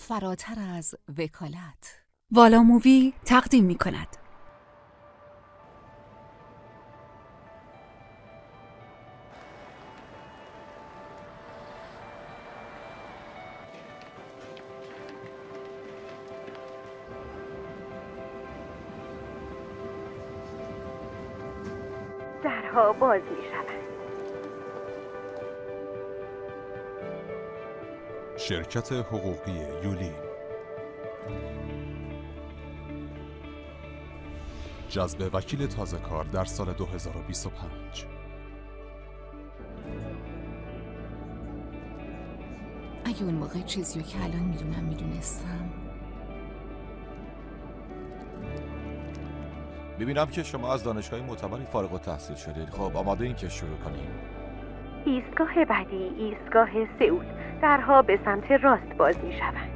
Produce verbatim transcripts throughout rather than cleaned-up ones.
فراتر از وکالت. والا مووی تقدیم می کند. درها باز می شود. شرکت حقوقی یولین، جذب وکیل تازه کار در سال دو هزار و بیست و پنج. اگه اون موقع چیزیو که الان میدونم میدونستم. ببینم که شما از دانشگاه معتبری فارغ التحصیل شدید. خب آماده این که شروع کنیم؟ ایستگاه بعدی ایستگاه سئول. درها به سمت راست باز می شوند.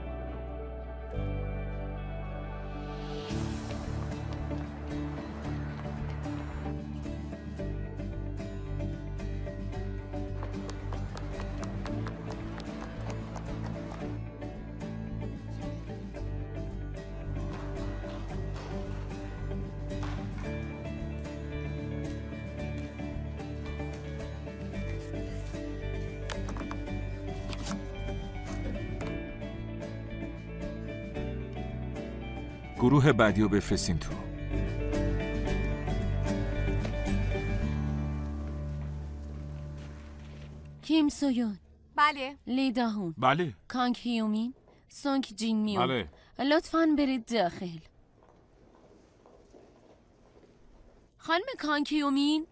گروه بعدی رو بفرستین تو. کیم سویون. بله. لی داهون. بله. کانگ هیومین. سونگ جین میون. بله. لطفاً برید داخل. خانم کانگ هیومین.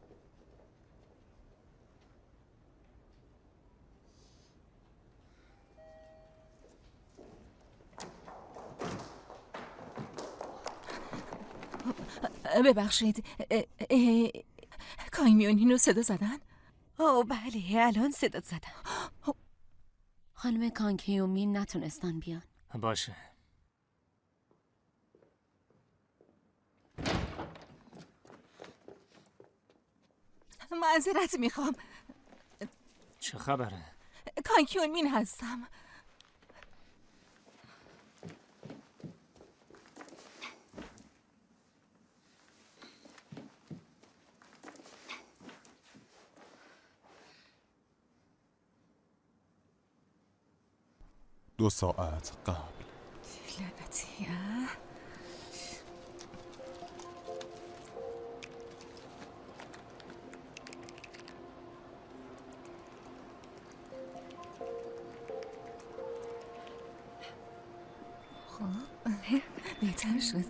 ببخشید، کامیونین رو صدا زدن؟ اوه بله، الان صدا زدن. خانم کانگ هیومین نتونستن بیان. باشه. معذرت میخوام. چه خبره؟ کانگ هیومین هستم. دو ساعت قبل. لعنتی. خب بهتر شد.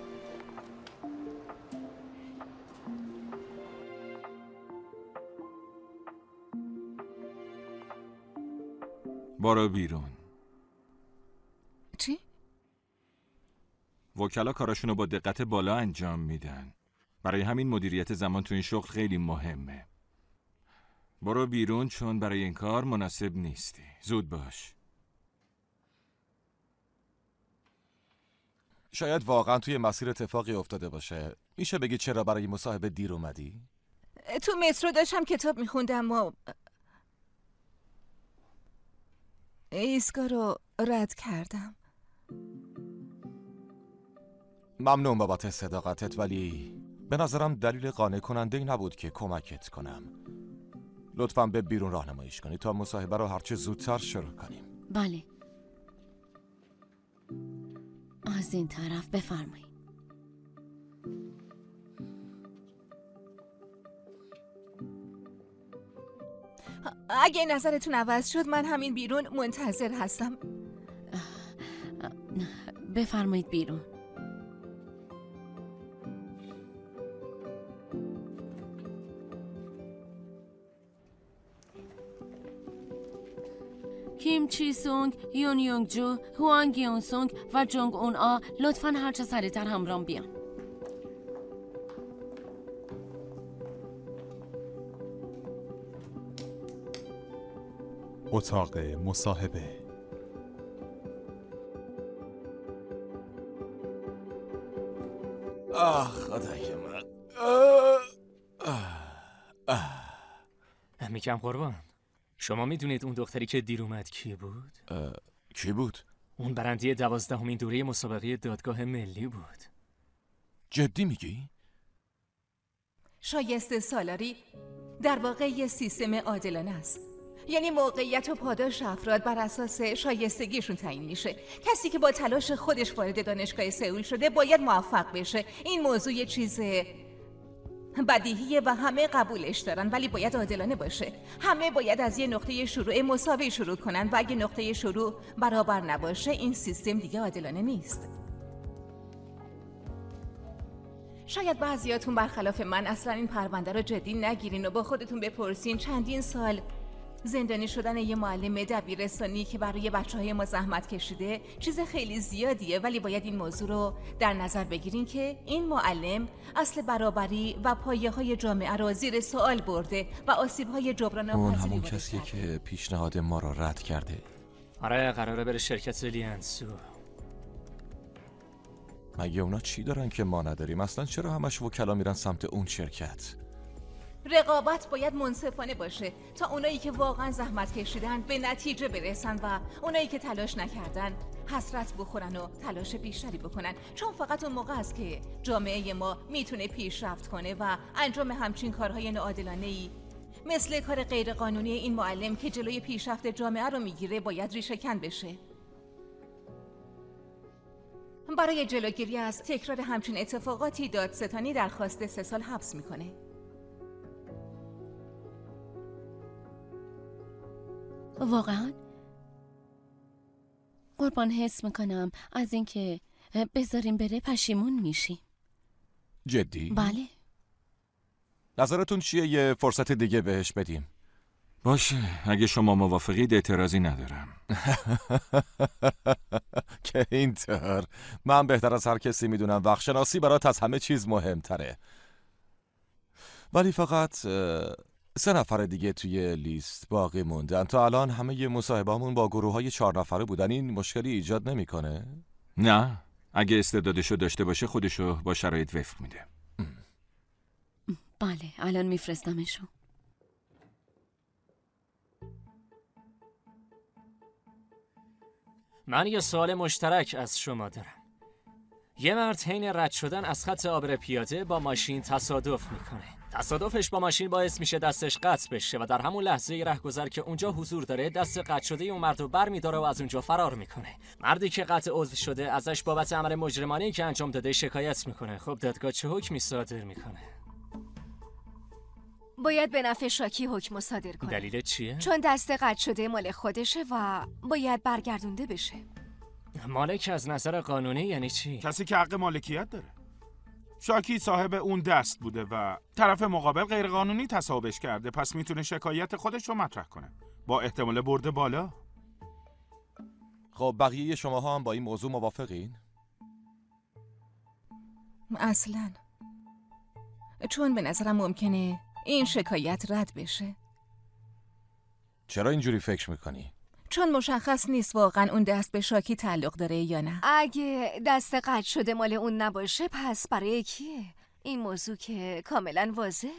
برو بیرون. چی؟ وکلا کاراشونو با دقت بالا انجام میدن. برای همین مدیریت زمان تو این شغل خیلی مهمه. برو بیرون چون برای این کار مناسب نیستی. زود باش. شاید واقعا توی مسیر اتفاقی افتاده باشه. میشه بگی چرا برای مصاحبه دیر اومدی؟ تو مترو داشتم کتاب میخوندم و ایستگاه رو رد کردم. ممنون بابت صداقتت، ولی به نظرم دلیل قانع کننده ای نبود که کمکت کنم. لطفاً به بیرون راهنماییش کنی تا مصاحبه رو هرچه زودتر شروع کنیم. بله. از این طرف بفرمایید. اگه نظرتون عوض شد من همین بیرون منتظر هستم. بفرمایید بیرون. کیم چی سونگ، یون یونگ جو، هوانگ یون سونگ و جونگ اون آ لطفاً هرچه سریعتر همراه بیان. اتاق مصاحبه. آه خدای من. میگم قربان، شما میدونید اون دختری که دیر اومد کی بود؟ کی بود؟ اون برنده دوازدهمین دوره مسابقه دادگاه ملی بود. جدی میگی؟ شایسته سالاری در واقع یه سیستم عادلانه است. یعنی موقعیت و پاداش افراد بر اساس شایستگیشون تعیین میشه. کسی که با تلاش خودش وارد دانشگاه سئول شده باید موفق بشه. این موضوع یه چیز بدیهیه و همه قبولش دارن، ولی باید عادلانه باشه. همه باید از یه نقطه شروع مساوی شروع کنن و اگه نقطه شروع برابر نباشه این سیستم دیگه عادلانه نیست. شاید بعضیاتون برخلاف من اصلا این پرونده رو جدی نگیرین و با خودتون بپرسین چندین سال زندانی شدن یه معلم دبیرستانی که برای بچه‌های ما زحمت کشیده چیز خیلی زیادیه، ولی باید این موضوع رو در نظر بگیرین که این معلم اصل برابری و پایه‌های جامعه رو زیر سوال برده و آسیب‌های جبران اون ناپذیری همون وارد کسیه کرده. که پیشنهاد ما رو رد کرده. آره قراره بره شرکت لینسو. مگه اونا چی دارن که ما نداریم؟ اصلا چرا همش وکلا میرن سمت اون شرکت؟ رقابت باید منصفانه باشه تا اونایی که واقعا زحمت کشیدن به نتیجه برسن و اونایی که تلاش نکردن حسرت بخورن و تلاش بیشتری بکنن، چون فقط اون موقع است که جامعه ما میتونه پیشرفت کنه و انجام همچین کارهای ناعادلانه‌ای مثل کار غیرقانونی این معلم که جلوی پیشرفت جامعه رو میگیره باید ریشه‌کن بشه. برای جلوگیری از تکرار همچین اتفاقاتی دادستانی درخواست سه سال حبس میکنه. واقعا قربان حس میکنم از اینکه بذاریم بره پشیمون میشی. جدی؟ بله. نظرتون چیه یه فرصت دیگه بهش بدیم؟ باشه، اگه شما موافقید اعتراضی ندارم. که اینطور من بهتر از هر کسی میدونم وقت شناسی برات از همه چیز مهمتره. ولی فقط سه نفر دیگه توی لیست باقی موندن. تا الان همه مصاحبه‌مون با گروه های چهار نفره بودن. این مشکلی ایجاد نمیکنه؟ نه، اگه استعدادشو داشته باشه خودشو با شرایط وفق میده. بله، الان میفرستمشون. من یه سوال مشترک از شما دارم. یه مرد حین رد شدن از خط عابر پیاده با ماشین تصادف میکنه. تصادفش با ماشین باعث میشه دستش قطع بشه و در همون لحظه رهگذر که اونجا حضور داره دست قطع شده اون مرد رو برمی‌داره و از اونجا فرار میکنه. مردی که قطع عضو شده ازش بابت عمل مجرمانه‌ای که انجام داده شکایت میکنه. خب دادگاه چه حکمی صادر میکنه؟ باید به نفع شاکی حکم صادر کنه. دلیل چیه؟ چون دست قطع شده مال خودشه و باید برگردونده بشه. مالک از نظر قانونی یعنی چی؟ کسی که حق مالکیت داره. شاکی صاحب اون دست بوده و طرف مقابل غیرقانونی تصاحبش کرده، پس میتونه شکایت خودش رو مطرح کنه با احتمال برد بالا. خب بقیه شماها هم با این موضوع موافقین؟ اصلاً چون به نظرم ممکنه این شکایت رد بشه. چرا اینجوری فکر میکنی؟ چون مشخص نیست واقعا اون دست به شاکی تعلق داره یا نه. اگه دست قطع شده مال اون نباشه پس برای کیه؟ این موضوع که کاملا واضحه.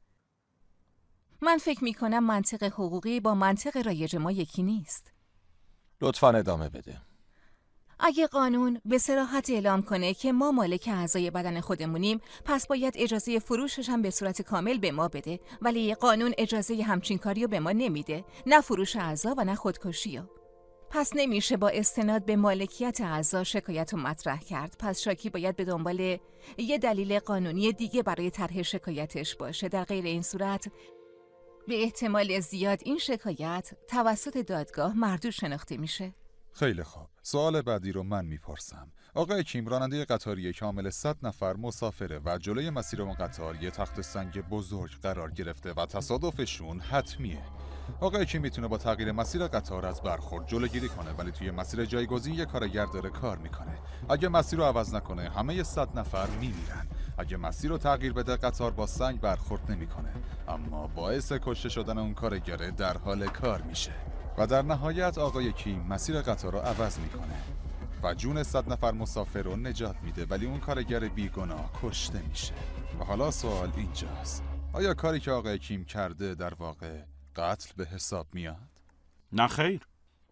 من فکر میکنم منطق حقوقی با منطق رایج ما یکی نیست. لطفاً ادامه بده. اگه قانون به صراحت اعلام کنه که ما مالک اعضای بدن خودمونیم، پس باید اجازه فروشش هم به صورت کامل به ما بده، ولی قانون اجازه همچین کاریو به ما نمیده، نه فروش اعضا و نه خودکشیو. پس نمیشه با استناد به مالکیت اعضا شکایت رو مطرح کرد. پس شاکی باید به دنبال یه دلیل قانونی دیگه برای طرح شکایتش باشه. در غیر این صورت به احتمال زیاد این شکایت توسط دادگاه مردود شناخته میشه. خیلی خوب. سوال بعدی رو من میپرسم. آقای کیم راننده قطاری کامل صد نفر مسافره و جلوی مسیر اون قطار یه تخت سنگ بزرگ قرار گرفته و تصادفشون حتمیه. آقای کیم میتونه با تغییر مسیر قطار از برخورد جلوگیری کنه، ولی توی مسیر جایگزین یه کارگر داره کار میکنه. اگه مسیر رو عوض نکنه همه صد نفر میمیرن. اگه مسیر رو تغییر بده قطار با سنگ برخورد نمیکنه، اما باعث کشته شدن اون کارگره در حال کار میشه. و در نهایت آقای کیم مسیر قطار رو عوض میکنه و جون صد نفر مسافر رو نجات میده، ولی اون کارگر بیگناه کشته میشه. و حالا سوال اینجاست، آیا کاری که آقای کیم کرده در واقع قتل به حساب میاد؟ نه خیر.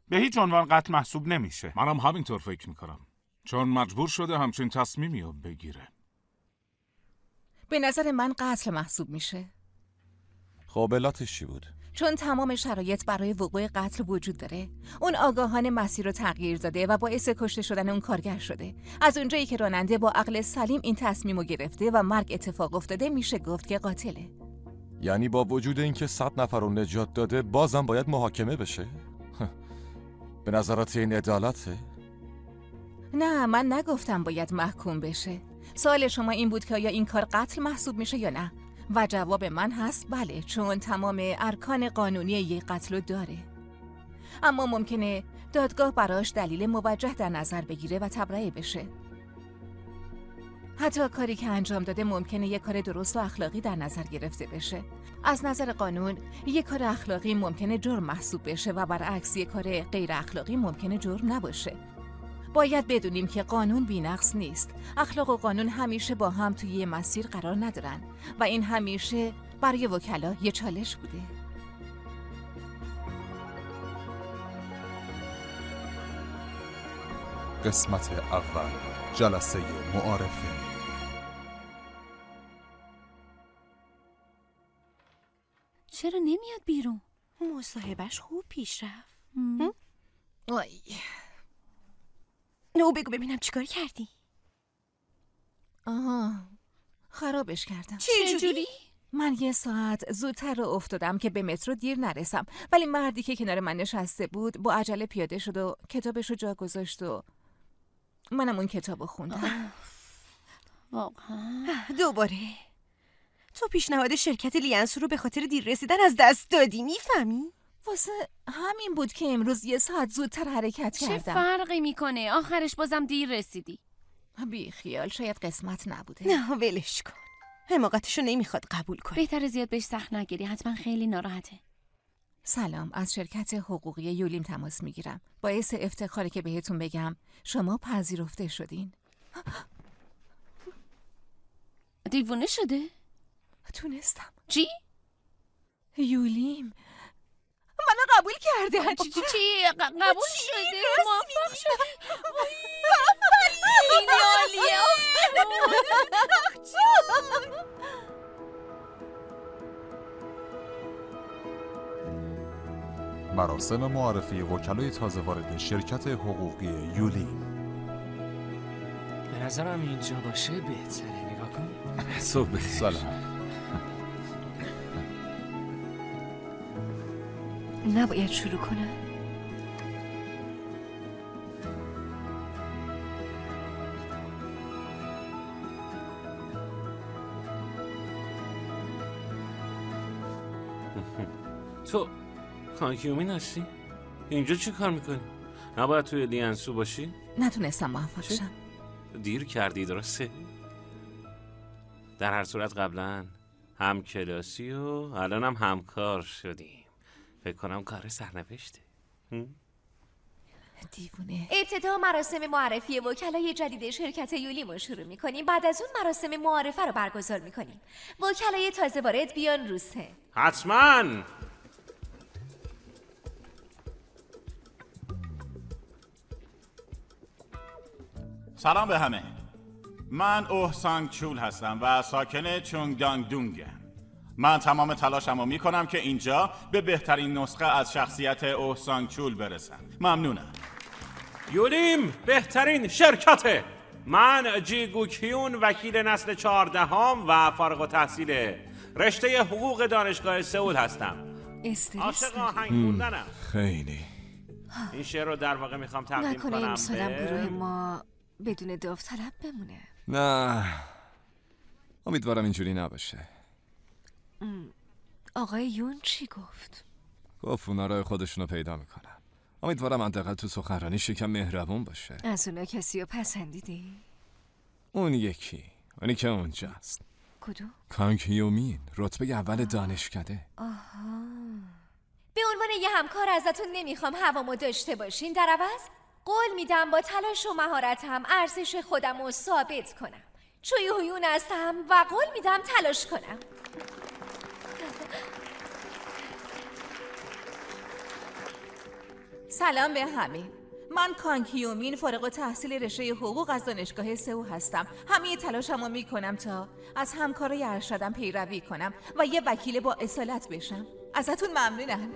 به هیچ عنوان قتل محسوب نمیشه. منم همینطور فکر میکنم، چون مجبور شده همچین تصمیمی رو بگیره. به نظر من قتل محسوب میشه. خب علتش چی بود؟ چون تمام شرایط برای وقوع قتل وجود داره. اون آگاهانه مسیر رو تغییر داده و باعث کشته شدن اون کارگر شده. از اونجایی که راننده با عقل سلیم این تصمیم رو گرفته و مرگ اتفاق افتاده، میشه گفت که قاتله. یعنی با وجود اینکه صد نفر رو نجات داده بازم باید محاکمه بشه؟ به نظرات این عدالته؟ نه، من نگفتم باید محکوم بشه. سوال شما این بود که آیا این کار قتل محسوب میشه یا نه؟ و جواب من هست بله، چون تمام ارکان قانونی یک قتل رو داره. اما ممکنه دادگاه براش دلیل موجه در نظر بگیره و تبرئه بشه. حتی کاری که انجام داده ممکنه یک کار درست و اخلاقی در نظر گرفته بشه. از نظر قانون یک کار اخلاقی ممکنه جرم محسوب بشه و برعکس یک کار غیر اخلاقی ممکنه جرم نباشه. باید بدونیم که قانون بی‌نقص نیست. اخلاق و قانون همیشه با هم توی یه مسیر قرار ندارن و این همیشه برای وکلا یه چالش بوده. قسمت اول، جلسه معارفه. چرا نمیاد بیرون؟ مصاحبهش خوب پیش رفت. وای. نو بگو ببینم چیکار کردی؟ آها، خرابش کردم. چه جوری؟ من یه ساعت زودتر رو افتادم که به مترو دیر نرسم، ولی مردی که کنار من نشسته بود با عجله پیاده شد و کتابش رو جا گذاشت و منم اون کتاب رو خوندم. واقعا؟ دوباره تو پیشنهاد شرکت لیانسو رو به خاطر دیر رسیدن از دست دادی، میفهمی؟ واسه همین بود که امروز یه ساعت زودتر حرکت چه کردم. چه فرقی میکنه؟ آخرش بازم دیر رسیدی. بی خیال، شاید قسمت نبوده. نه ولش کن، حماقتشو نمیخواد قبول کنه. بهتره زیاد بهش سخت نگیری، حتما خیلی ناراحته. سلام، از شرکت حقوقی یولیم تماس میگیرم. باعث افتخاره که بهتون بگم شما پذیرفته شدین. دیوونه شده؟ تونستم. چی؟ یولیم منو قبول کرده. چی چی چی قبول شده؟ موفق شده. خیلی عالیه. مراسم معرفی وکلای تازه وارد شرکت حقوقی یولیم. به نظرم اینجا باشه بهتره. نگاه کن. صبح بخیر. سلام. نباید شروع کنم. تو هاکیومین هستی؟ اینجا چی کار میکنی؟ نباید توی لیانسو باشی؟ نتونستم موفق شم. دیر کردی درسته؟ در هر صورت قبلا هم کلاسی و الان هم همکار شدیم. فکر کنم کار سرنوشته. دیوونه. ابتدا مراسم معرفی وکلای جدید شرکت یولیم رو شروع میکنیم. بعد از اون مراسم معارفه رو برگزار میکنیم. وکلای تازه وارد بیان رو سن. حتما. سلام به همه. من اوه سانگ چول هستم و ساکن چونگدانگ دونگم. من تمام تلاشمو میکنم که اینجا به بهترین نسخه از شخصیت اوه سانگ چول برسم. ممنونم. یولیم بهترین شرکته. من جیگو کیون وکیل نسل چهاردهم و فارغ التحصیل رشته حقوق دانشگاه سئول هستم. عاشق آهنگ خوندنم. خیلی. این شعر رو در واقع میخوام تقدیم نکنه کنم امسالم به گروه ما بدون داوطلب بمونه. نه، امیدوارم اینجوری نباشه. آقای یون چی گفت؟ گفت اونا راه خودشونو پیدا میکنن. امیدوارم حداقل تو سخنرانیش یکم مهربون باشه. از اونا کسی رو پسندیدی؟ اون یکی، اونی که اونجاست. کدوم؟ کانگ هیومین، رتبه اول دانشکده. آها. به عنوان یه همکار ازتون نمیخوام هوامو داشته باشین، در عوض قول میدم با تلاش و مهارتم ارزش خودم رو ثابت کنم. چوی هیون هستم و قول میدم تلاش کنم. سلام به همه. من کانگ هیومین فارغ التحصیل رشته حقوق از دانشگاه سئول هستم. همه تلاشمو میکنم تا از همکارای ارشدم پیروی کنم و یه وکیل با اصالت بشم. ازتون ممنونم.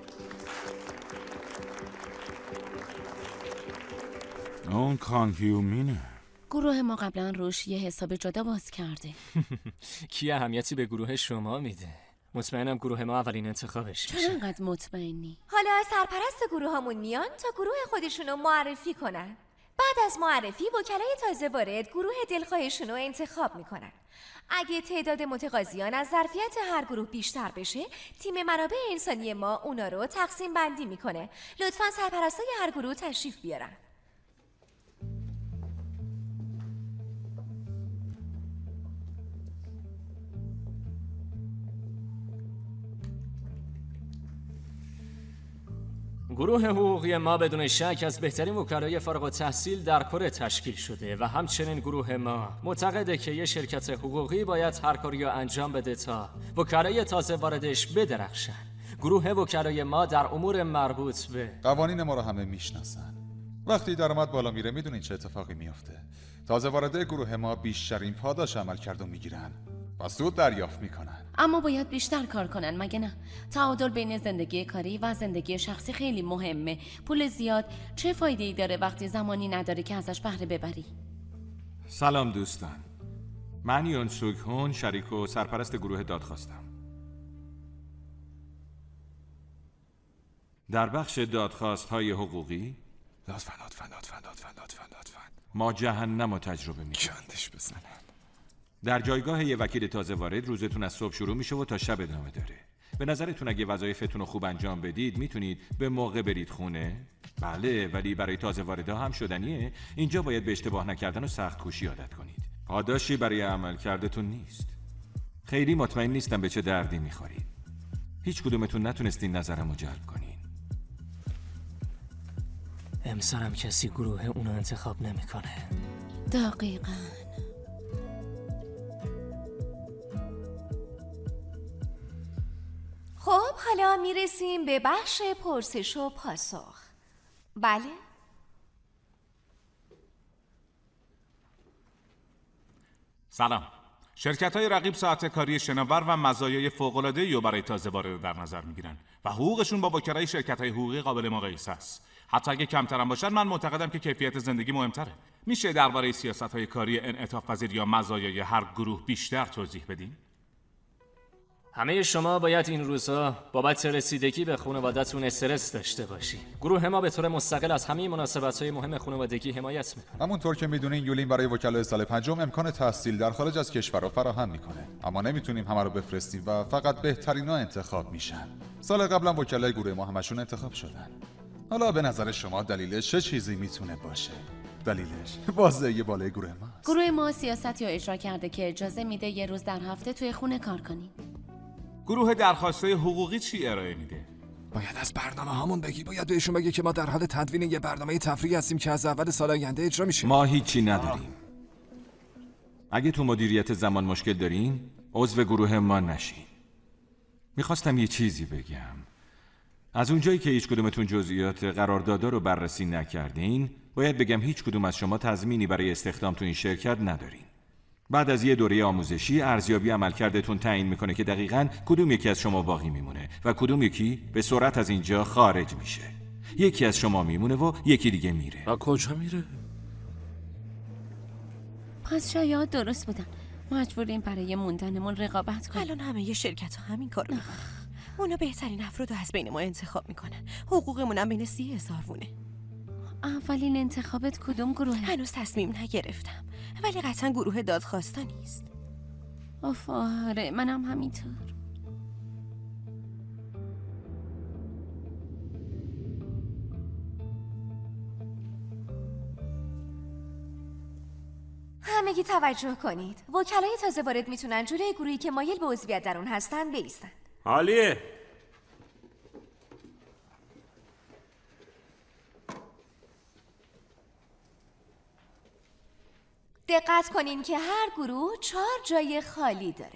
اون کانگ هیومینه. گروه ما قبلا روش یه حساب جدا باز کرده. کی اهمیتی به گروه شما میده؟ مطمئنم گروه ما اولین انتخابش میشه. چرا انقدر مطمئنی؟ حالا سرپرست گروه همون میان تا گروه خودشونو معرفی کنن. بعد از معرفی وکلای تازه وارد گروه دلخواهشونو انتخاب میکنن. اگه تعداد متقاضیان از ظرفیت هر گروه بیشتر بشه، تیم منابع انسانی ما اونا رو تقسیم بندی میکنه. لطفاً سرپرستای هر گروه تشریف بیارن. گروه حقوقی ما بدون شک از بهترین وکلای فارغ التحصیل در کره تشکیل شده و همچنین گروه ما معتقده که یه شرکت حقوقی باید هر کاری رو انجام بده تا وکلای تازه واردش بدرخشن. گروه وکلای ما در امور مربوط به قوانین ما رو همه میشناسن. وقتی درآمد بالا میره میدونین چه اتفاقی میافته. تازه وارده گروه ما بیشترین پاداش عملکردو میگیرن و سود دریافت میکنن. اما باید بیشتر کار کنن مگه نه؟ تعادل بین زندگی کاری و زندگی شخصی خیلی مهمه. پول زیاد چه فایده ای داره وقتی زمانی نداره که ازش بهره ببری؟ سلام دوستان. من یون سوگ هون، شریک و سرپرست گروه دادخواستم. در بخش دادخواست های حقوقی لطفاً لطفاً لطفاً لطفاً لطفاً لطفاً ما جهنم رو تجربه میکنیم. چندش بزنم. در جایگاه یه وکیل تازه وارد روزتون از صبح شروع میشه و تا شب ادامه داره. به نظرتون اگه وظایفتون رو خوب انجام بدید میتونید به موقع برید خونه؟ بله، ولی برای تازه واردا هم شدنیه. اینجا باید به اشتباه نکردن و سخت کوشی عادت کنید. پاداشی برای عمل کردتون نیست. خیلی مطمئن نیستم به چه دردی میخورید. هیچ کدومتون نتونستین نظرمو جلب کنین. امسالم کسی گروه اونو انتخاب نمیکنه. دقیقاً. خب حالا میرسیم به بخش پرسش و پاسخ. بله؟ سلام. شرکت‌های رقیب ساعت کاری شناور و مزایای فوق‌العاده‌ای رو برای تازه وارد در نظر می‌گیرن و حقوقشون با وکلای شرکت‌های حقوقی قابل مقایسه است. حتی اگه کمترم باشن، من معتقدم که کیفیت زندگی مهمتره. میشه درباره سیاست‌های کاری انعطاف پذیر یا مزایای هر گروه بیشتر توضیح بدین؟ همه شما باید این روزها بابت رسیدگی به خانواده‌تون استرس داشته باشین. گروه ما به طور مستقل از همه مناسبت‌های مهم خانوادگی حمایت میکنه. همونطور که میدونین یولین برای وکلای سال پنجم امکان تحصیل در خارج از کشور رو فراهم میکنه. اما نمیتونیم همه رو بفرستیم و فقط بهترینا انتخاب میشن. سال قبلا وکلای گروه ما همشون انتخاب شدن. حالا به نظر شما دلیلش چه چیزی میتونه باشه؟ دلیلش بازدهی بالای گروه ماست. گروه ما سیاست یا اجرا کرده که اجازه میده یه روز در هفته توی خونه کار کنیم. گروه درخواستای حقوقی چی ارائه میده؟ باید از برنامه هامون بگی. باید بهشون بگی که ما در حال تدوین یه برنامه تفریحی هستیم که از اول سال آینده اجرا میشه. ما هیچی نداریم. اگه تو مدیریت زمان مشکل دارین، عضو گروه ما نشین. میخواستم یه چیزی بگم. از اونجایی که هیچ کدومتون جزئیات قراردادا رو بررسی نکردین، باید بگم هیچ کدوم از شما تضمینی برای استخدام تو این شرکت ندارین. بعد از یه دوره آموزشی، ارزیابی عملکردتون تعیین میکنه که دقیقاً کدوم یکی از شما باقی میمونه و کدوم یکی به سرعت از اینجا خارج میشه. یکی از شما میمونه و یکی دیگه میره. و کجا میره؟ پس شاید درست بودن. مجبوریم برای موندنمون رقابت کنیم. الان همه یه شرکت ها همین کارو میکنن. اونا بهترین افراد رو از بین ما انتخاب میکنن. حقوقمون هم بین سی هزار وونه. اولین انتخابت کدوم گروه؟ هنوز تصمیم نگرفتم، ولی قطعا گروه دادخواستا نیست. آف آره، منم همینطور. همگی توجه کنید. وکلای تازه وارد میتونن جلوی گروهی که مایل به عضویت در اون هستن بایستن. عالیه. دقت کنین که هر گروه چهار جای خالی داره.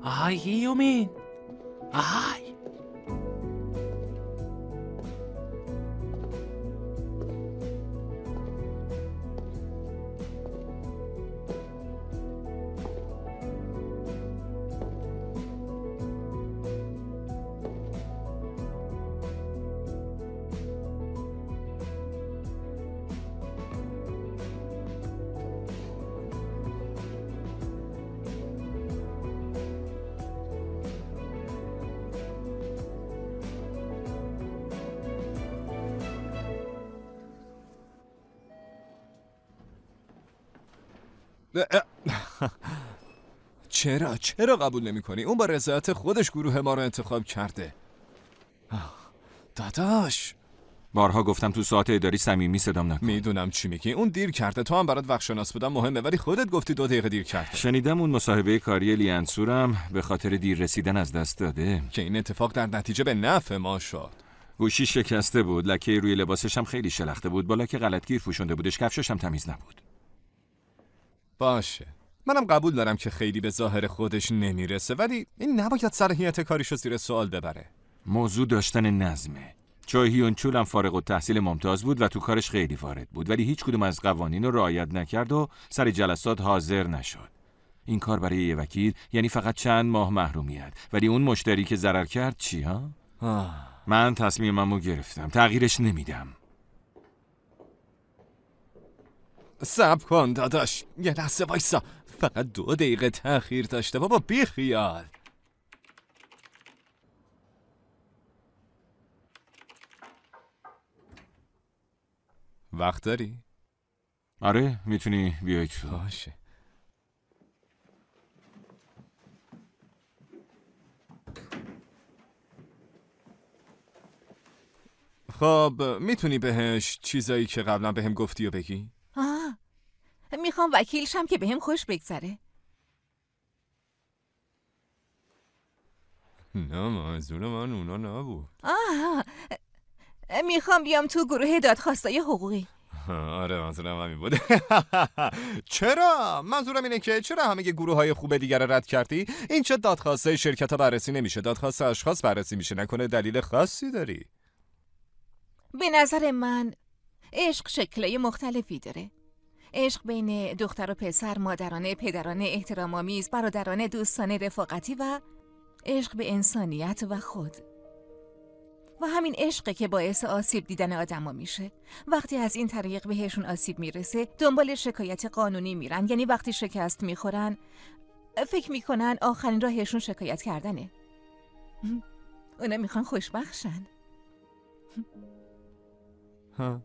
آهای هیومین، آهای. چرا چرا قبول نمی کنی؟ اون با رضایت خودش گروه ما رو انتخاب کرده. داداش، بارها گفتم تو ساعت اداری صمیمی صدام نکن. میدونم چی میگی. اون دیر کرده. تو هم برات وقت شناس بودن مهمه، ولی خودت گفتی دو دقیقه دیر کرده. شنیدم اون مصاحبه کاری لیانسورم به خاطر دیر رسیدن از دست داده، که این اتفاق در نتیجه به نفع ما شد. گوشی شکسته بود، لکه روی لباسش هم خیلی شلخته بود، بالا که غلطگیر پوشونده بودش، کفشش هم تمیز نبود. باشه، منم قبول دارم که خیلی به ظاهر خودش نمیرسه، ولی این نباید صلاحیت کاریشو زیر سوال ببره. موضوع داشتن نظمه. چو هیون چول هم فارغ التحصیل ممتاز بود و تو کارش خیلی وارد بود، ولی هیچ کدوم از قوانین رو رعایت نکرد و سر جلسات حاضر نشد. این کار برای یه وکیل یعنی فقط چند ماه محرومیت، ولی اون مشتری که ضرر کرد چی ها؟ آه. من تصمیممو گرفتم، تغییرش نمیدم. صبر کن داداش، یه لحظه وایسا. فقط دو دقیقه تأخیر داشته بابا، بی خیال. وقت داری؟ آره، میتونی بیای تو. باشه. خب میتونی بهش چیزایی که قبلا بهم گفتی و بگی؟ آه، میخوام وکیل شم که بهم خوش بگذره. نه، منظور من اونا نبود. آه، میخوام بیام تو گروه دادخواستای حقوقی. آره، منظورم همین بود. چرا؟ منظورم اینه که چرا همه گروه های خوب دیگر رو رد کردی؟ این چه دادخواسته شرکت ها بررسی نمیشه، دادخواست اشخاص بررسی میشه. نکنه دلیل خاصی داری؟ به نظر من عشق شکلای مختلفی داره. عشق بین دختر و پسر، مادرانه، پدرانه، احترام‌آمیز، برادرانه، دوستانه، رفاقتی و عشق به انسانیت و خود. و همین عشقه که باعث آسیب دیدن آدما میشه. وقتی از این طریق بهشون آسیب میرسه دنبال شکایت قانونی میرن، یعنی وقتی شکست میخورن فکر میکنن آخرین راهشون شکایت کردنه. اونا میخوان خوشبخت شن. ها.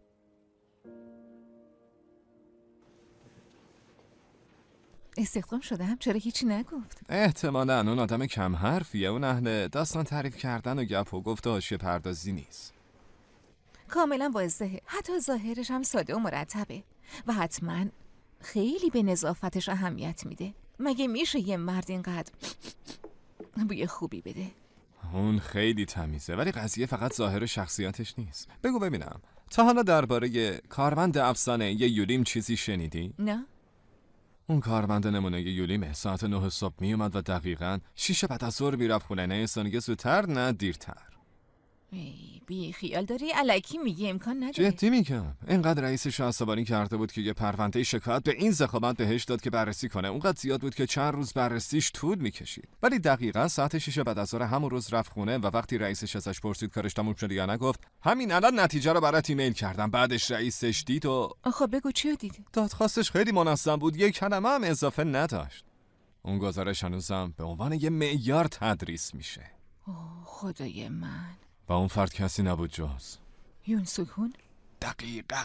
استخدام شدم؟ چرا هیچی نگفت؟ احتمالاً اون آدم کم حرفیه. اون اهل داستان تعریف کردن و گپ و گفت و حاشیه پردازی نیست. کاملا واضحه. حتی ظاهرش هم ساده و مرتبه و حتما خیلی به نظافتش اهمیت میده. مگه میشه یه مرد اینقدر بوی خوبی بده؟ اون خیلی تمیزه، ولی قضیه فقط ظاهر شخصیتش نیست. بگو ببینم، تا حالا درباره کارمند افسانه یه یولیم چیزی شنیدی؟ نه. اون کارمند نمونه یولیمه. ساعت نه صبح می اومد و دقیقاً شیش بعد از ظهر میرفت خونه. نه سانگه زودتر نه دیرتر. ای بی خیال داری؟ الکی میگی، امکان نداره. جدی میگم. اینقدر رئیسش عصبانی کرده بود که یه پرونده شکایت به این ضخامت بهش داد که بررسی کنه. اونقدر زیاد بود که چند روز بررسیش طول میکشید. ولی دقیقاً ساعت شیش بعد از ظهر همون روز رفت خونه و وقتی رئیسش ازش پرسید کارش تموم شد یا نه، گفت همین الان نتیجه رو برات ایمیل کردم. بعدش رئیسش دید و خب بگو چی دید؟ دادخواستش خیلی منظم بود، یک کلمه هم اضافه نداشت. اون گزارش هنوزم به عنوان یه معیار تدریس میشه. اوه خدای من. با اون فرد کسی نبود جز یون سوکون؟ دقیقاً.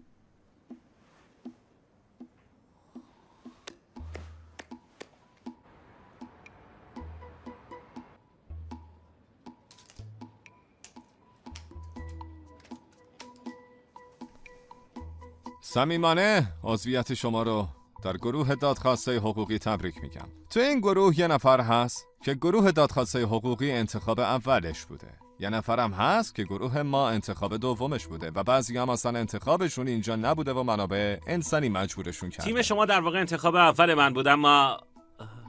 صمیمانه عضویت شما رو در گروه دادخواسته حقوقی تبریک میگم. تو این گروه یه نفر هست که گروه دادخواسته حقوقی انتخاب اولش بوده. یه نفرم هست که گروه ما انتخاب دومش بوده و بعضی هم اصلا انتخابشون اینجا نبوده و منابع انسانی مجبورشون کرده. تیم شما در واقع انتخاب اول من بود، اما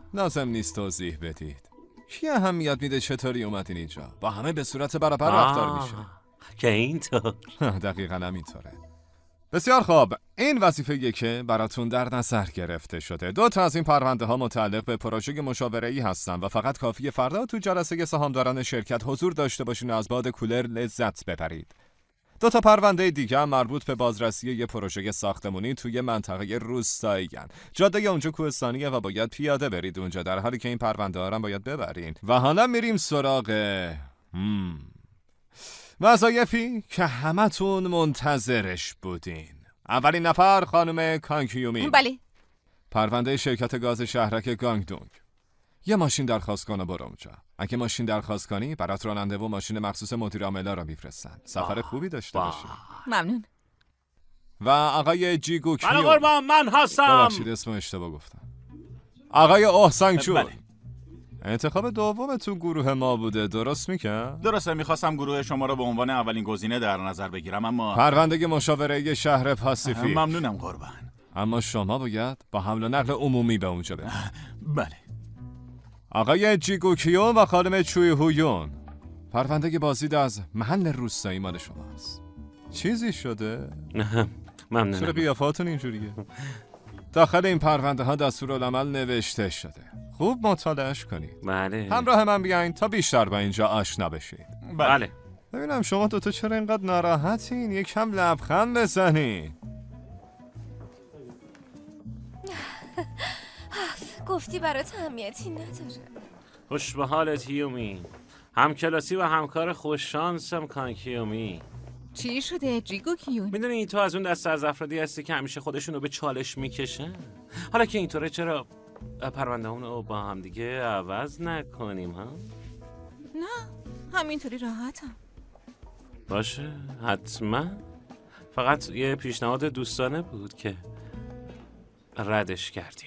لازم نیست توضیح بدید. کی اهمیت میده چطوری اومدین اینجا؟ با همه به صورت برابر رفتار میشه. که اینطور. دقیقاً همینطوره. بسیار خوب، این وظیفه‌ایه که براتون در نظر گرفته شده. دو تا از این پرونده ها متعلق به پروژه مشاوره‌ای هستن و فقط کافیه فردا تو جلسه سهامداران شرکت حضور داشته باشین و از باد کولر لذت ببرید. دو تا پرونده دیگه هم مربوط به بازرسی یه پروژه ساختمانی توی منطقه روستایی‌ان. جاده اونجا کوهستانیه و باید پیاده برید اونجا، در حالی که این پرونده ها هم باید ببرین. و حالا میریم سراغ هم. وظایفی که همتون منتظرش بودین. اولین نفر خانم کانکیومی. بله. پرونده شرکت گاز شهرک گانگدونگ. یه ماشین درخواست کن و برو اونجا. اگه ماشین درخواست کنی برات راننده و ماشین مخصوص مدیر عاملا رو میفرستن. سفر خوبی داشته باشی. ممنون. و آقای جیگو کیو. بله قربان، من هستم. ببخشید اسم اشتباه گفتم. آقای اوهسانگ چول. بله. انتخاب دوم تو گروه ما بوده، درست میگم؟ درسته، میخواستم گروه شما رو به عنوان اولین گزینه در نظر بگیرم، اما پرونده مشاوره شهر پاسیفیک. ممنونم قربان. اما شما باید با حمل و نقل عمومی به اونجا برید. بله. آقای جیگو کیو و خانم چوی هویون. پرونده بازدید از محل روستایی مال شماست. چیزی شده؟ ممنونم. چرا قیافاتون اینجوریه؟ داخل این پرونده ها دستورالعمل نوشته شده. خوب مطالعهش کنید. بله. همراه من بیاین تا بیشتر با اینجا آشنا بشید. بله. ببینم شما دوتا چرا اینقدر ناراحتین؟ یکم لبخند بزنید. گفتی برات اهمیتی نداره. خوش به حالت هیومی. همکلاسی و همکار خوششانسم کانکیومی. چی شده جیگو کیو؟ میدونی تو از اون دسته از افرادی هستی که همیشه خودشونو به چالش میکشن. حالا که اینطوره چرا پرونده رو با هم دیگه عوض نکنیم ها؟ نه، همینطوری راحتم. باشه، حتما. فقط یه پیشنهاد دوستانه بود که ردش کردی.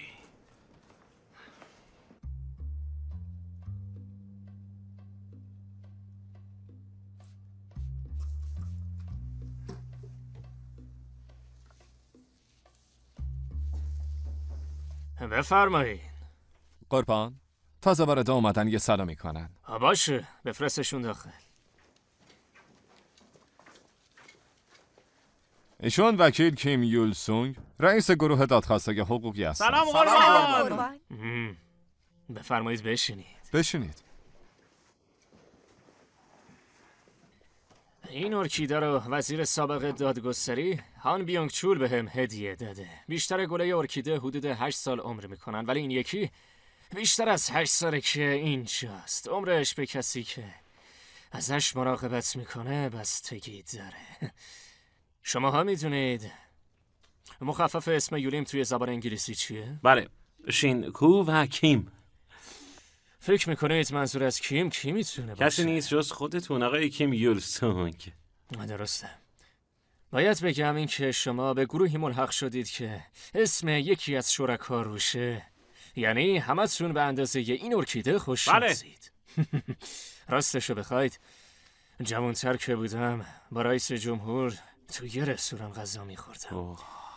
بفرمایید. قربان، تازه وارد اومدن یه سلامی کنن. باشه، بفرستشون داخل. ایشون وکیل کیم یول سونگ، رئیس گروه دادخواستای حقوقی هستن. سلام قربان. بفرمایید بشینید. بشینید. این ارکیده رو وزیر سابق دادگستری هان بیونگ چول به هم هدیه داده. بیشتر گله ارکیده حدود هشت سال عمر میکنن، ولی این یکی بیشتر از هشت ساله که اینجاست. عمرش به کسی که ازش مراقبت میکنه بستگی داره. شماها میدونید مخفف اسم یولیم توی زبان انگلیسی چیه؟ بله، شین کو و کیم. فکر میکنید منظور از کیم کی میتونه باشه؟ کسی نیست جز خودتون آقای کیم یول سونگ. درسته. باید بگم این که شما به گروهی ملحق شدید که اسم یکی از شرکا روشه، یعنی همتون به اندازه این ارکیده خوش شانسید. بله. راستشو بخواید جوان‌تر که بودم با رئیس جمهور تو یه رستوران غذا میخوردم.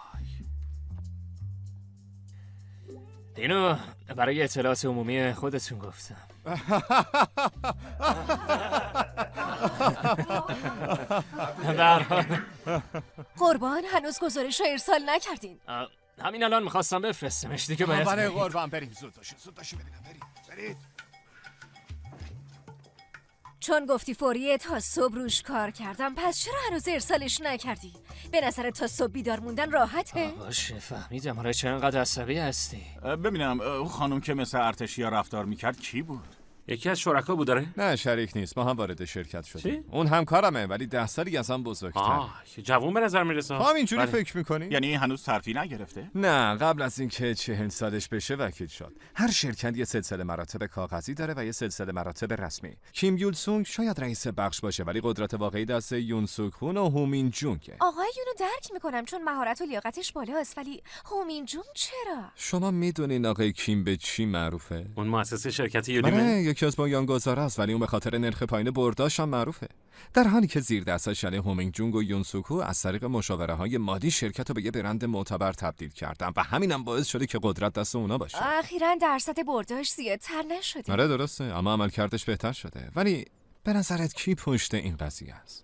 اینو برای اطلاعات عمومی خودتون گفتم. قربان، هنوز گزارش رو ارسال نکردین. همین الان میخواستم بفرستمش دیگه. باید برای قربان بریم، زود باشید زود باشید بریم بریم برید. چون گفتی فوریه تا صبح روش کار کردم، پس چرا هنوز ارسالش نکردی؟ به نظر تا صبح بیدار موندن راحته؟ باشه فهمیدم. آره چرا انقدر عصبی هستی؟ ببینم اون خانم که مثل ارتشیا رفتار میکرد کی بود؟ یکی از شرکا بود داره؟ نه شریک نیست، ما هم وارد شرکت شدیم. اون همکارمه ولی ده سالی از هم بزرگتر. آه جوون به نظر میرسه. هم اینجوری بله. فکر میکنی؟ یعنی هنوز ترفی نگرفته؟ نه، قبل از اینکه چهل سالش بشه وکیل شد. هر شرکت یه سلسله مراتب کاغذی داره و یه سلسله مراتب رسمی. کیم یول سونگ شاید رئیس بخش باشه ولی قدرت واقعی دست یون سوک هون و هومین جونگه. آقای یونو درک میکنم چون مهارت و لیاقتش بالاست، ولی هومین جونگ چرا؟ شما میدونین آقای کیم به چی معروفه؟ اون مؤسسه شرکت یونیمه. یکی از بنیانگذارا است، ولی اون به خاطر نرخ پایین برداشت هم معروفه. در حالی که زیر دستش یعنی هومینگ جونگ و یونسوکو از طریق مشاوره‌های مادی شرکت رو به یه برند معتبر تبدیل کردن و همینم باعث شده که قدرت دست اونا باشه. اخیراً درصد برداشت زیادتر نشده. آره درسته، اما عملکردش بهتر شده. ولی به نظرت کی پشت این قضیه است؟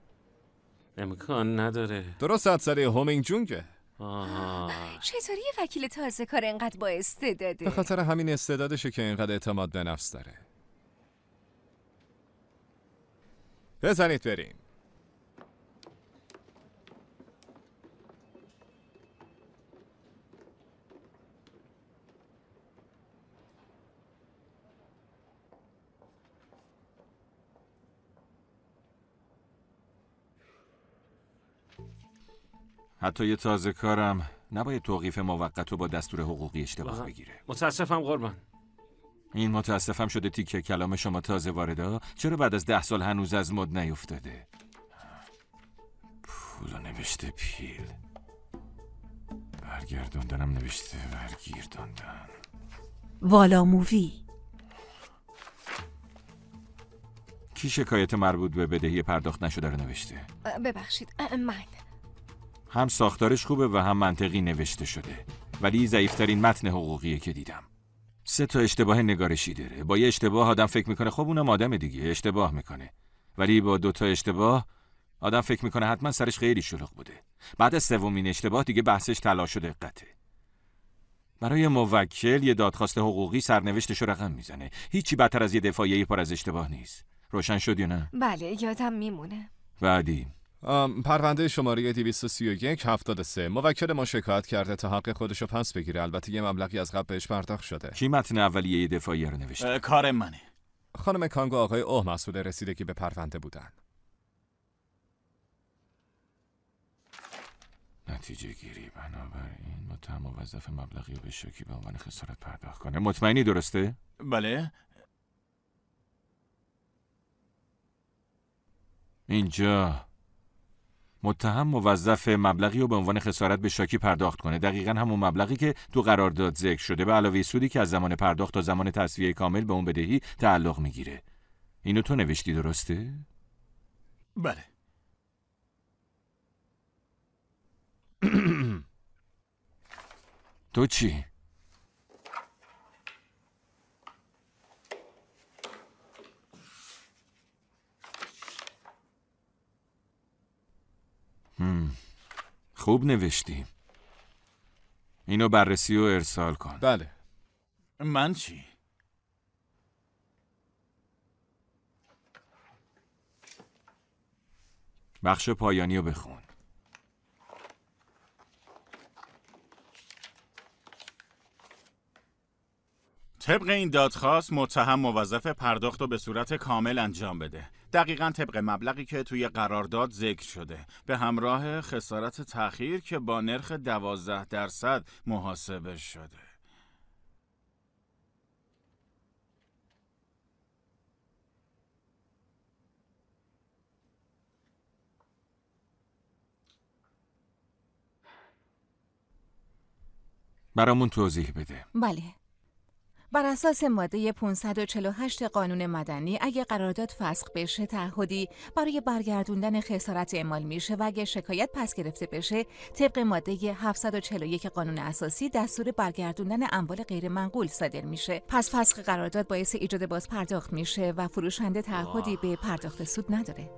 امکان نداره. درست حدسری هومینگ جونگه. چطوری یه وکیل تازه کار اینقدر با استعداده؟ به خاطر همین استعدادشه که اینقدر اعتماد به نفس داره. بزنید بریم. حتی یه تازه کارم نباید توقیف موقت رو با دستور حقوقی اشتباه بگیره. متاسفم قربان. این متاسفم شده تیکه کلام شما تازه وارده. چرا بعد از ده سال هنوز از مد نیفتاده؟ پول نوشته پیل، برگردوندنم نوشته برگیردوندن. والا مووی. کی شکایت مربوط به بدهی پرداخت نشده رو نوشته؟ ببخشید من. هم ساختارش خوبه و هم منطقی نوشته شده، ولی ضعیف‌ترین متن حقوقیه که دیدم. سه تا اشتباه نگارشی داره. با یه اشتباه آدم فکر میکنه خب اونم آدم دیگه اشتباه میکنه، ولی با دو تا اشتباه آدم فکر میکنه حتما سرش خیلی شلوغ بوده. بعد از سومین اشتباه دیگه بحثش تلاش و دقته. برای موکل یه دادخواست حقوقی سرنوشتش رو رقم میزنه. هیچی بدتر از یه دفاعیه پر از اشتباه نیست. روشن شد یا نه؟ بله یادم میمونه. بعدی پرونده شماره دویست و سی و یک هفتاد و سه. موکل ما شکایت کرده تا حق خودشو پس بگیره. البته یه مبلغی از قبل بهش پرداخت شده. کی متن اولیه دفاعیه رو نوشته؟ کار منه. خانم کانگو آقای اوه مسئول رسیدگی به پرونده بودن. نتیجه گیری بنابراین متهم موظف مبلغی رو به شوکی به عنوان خسارت پرداخت کنه. مطمئنی درسته؟ بله. اینجا متهم موظف مبلغی رو به عنوان خسارت به شاکی پرداخت کنه، دقیقاً همون مبلغی که تو قرارداد ذکر شده، به علاوه سودی که از زمان پرداخت تا زمان تسویه کامل به اون بدهی تعلق میگیره. اینو تو نوشتی درسته؟ بله. تو چی؟ هم. خوب نوشتی. اینو بررسی و ارسال کن. بله. من چی؟ بخش پایانی رو بخون. طبق این دادخواست متهم موظف پرداخت رو به صورت کامل انجام بده، دقیقاً طبق مبلغی که توی قرارداد ذکر شده، به همراه خسارت تأخیر که با نرخ دوازده درصد محاسبه شده. برامون توضیح بده. بله. بر اساس ماده پانصد و چهل و هشت قانون مدنی اگه قرارداد فسخ بشه تعهدی برای برگردوندن خسارت اعمال میشه و اگه شکایت پس گرفته بشه طبق ماده هفتصد و چهل و یک قانون اساسی دستور برگردوندن اموال غیر منقول صادر میشه. پس فسخ قرارداد باعث ایجاد باز پرداخت میشه و فروشنده تعهدی به پرداخت سود نداره.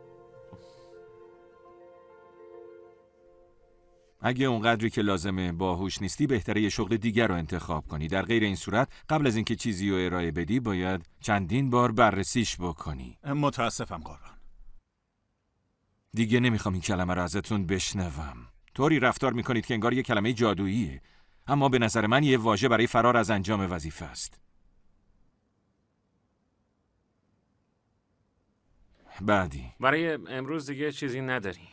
اگه اونقدری که لازمه باهوش نیستی بهتره یه شغل دیگر رو انتخاب کنی. در غیر این صورت قبل از اینکه چیزی رو ارائه بدی باید چندین بار بررسیش بکنی. متاسفم قربان. دیگه نمیخوام این کلمه رو ازتون بشنوم. طوری رفتار میکنید که انگار یه کلمه جادوییه، اما به نظر من یه واژه برای فرار از انجام وظیفه است. بعدی. برای امروز دیگه چیزی نداری.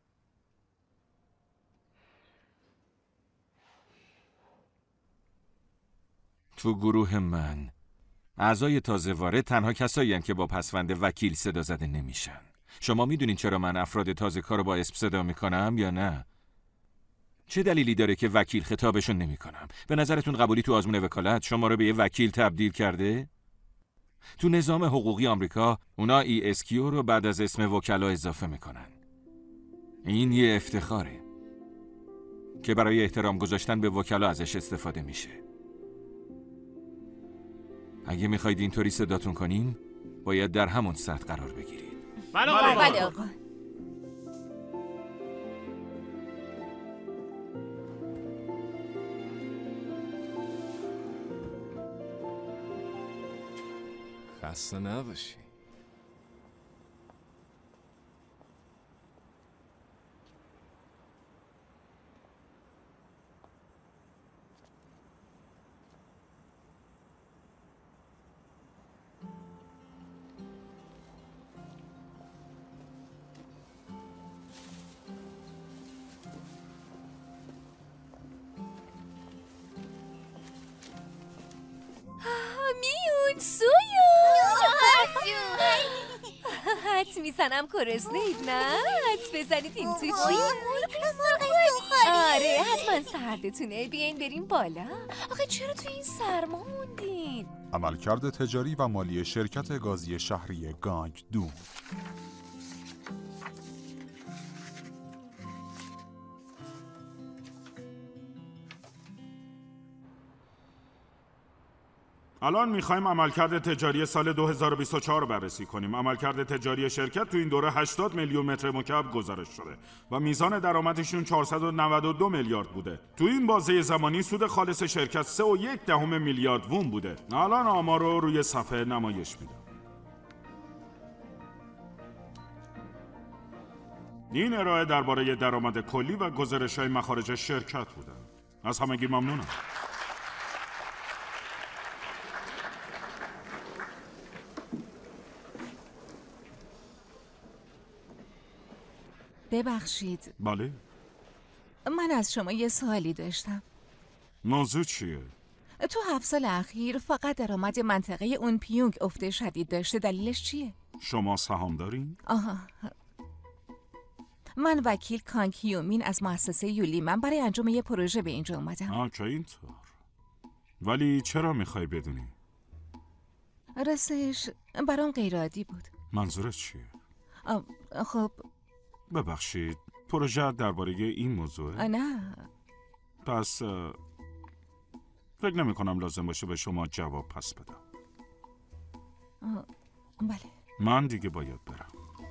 تو گروه من اعضای تازه وارد تنها کسایی هستند که با پسوند وکیل صدا زده نمیشن. شما میدونین چرا من افراد تازه کارو با اسم صدا میکنم یا نه؟ چه دلیلی داره که وکیل خطابشون نمیکنم؟ به نظرتون قبولی تو آزمون وکالت شما رو به یه وکیل تبدیل کرده؟ تو نظام حقوقی آمریکا اونا ای اس کیو رو بعد از اسم وکلا اضافه میکنن. این یه افتخاره که برای احترام گذاشتن به وکلا ازش استفاده میشه. اگه میخواید اینطوری صداتون کنیم باید در همون سطح قرار بگیرید. بله آقا. بله آقا. خسته نباشی. میون سویو حدس میزنم گرسنه‌اید نه؟ حدس بزنید این تو چی؟ آره حتما سردتونه. بیاین بریم بالا. آخه چرا تو این سرما موندین؟ عملکرد تجاری و مالی شرکت گازی شهری گانگ دونگ. الان میخوایم عملکرد تجاری سال دو هزار و بیست و چهار رو بررسی کنیم. عملکرد تجاری شرکت تو این دوره هشتاد میلیون متر مکعب گزارش شده و میزان درآمدشون چهارصد و نود و دو میلیارد بوده. تو این بازه زمانی سود خالص شرکت سه و یک دهم میلیارد وون بوده. الان آمار رو روی صفحه نمایش میدم. این ارائه درباره درآمد کلی و گزارش‌های مخارج شرکت بوده. از همگی ممنونم. ببخشید. بله؟ من از شما یه سوالی داشتم. موضوع چیه؟ تو هفت سال اخیر فقط درآمد منطقه اون پیونگ افت شدید داشته. دلیلش چیه؟ شما سهام دارین؟ آها. من وکیل کانگ هیومین از مؤسسه یولی من برای انجام یه پروژه به اینجا اومدم. آه که اینطور. ولی چرا میخوای بدونی؟ راستش برام غیر عادی بود. منظورت چیه؟ خب ببخشید پروژه درباره این موضوعه؟ نه. پس فکر نمی کنم لازم باشه به شما جواب پس بدم. بله. من دیگه باید برم.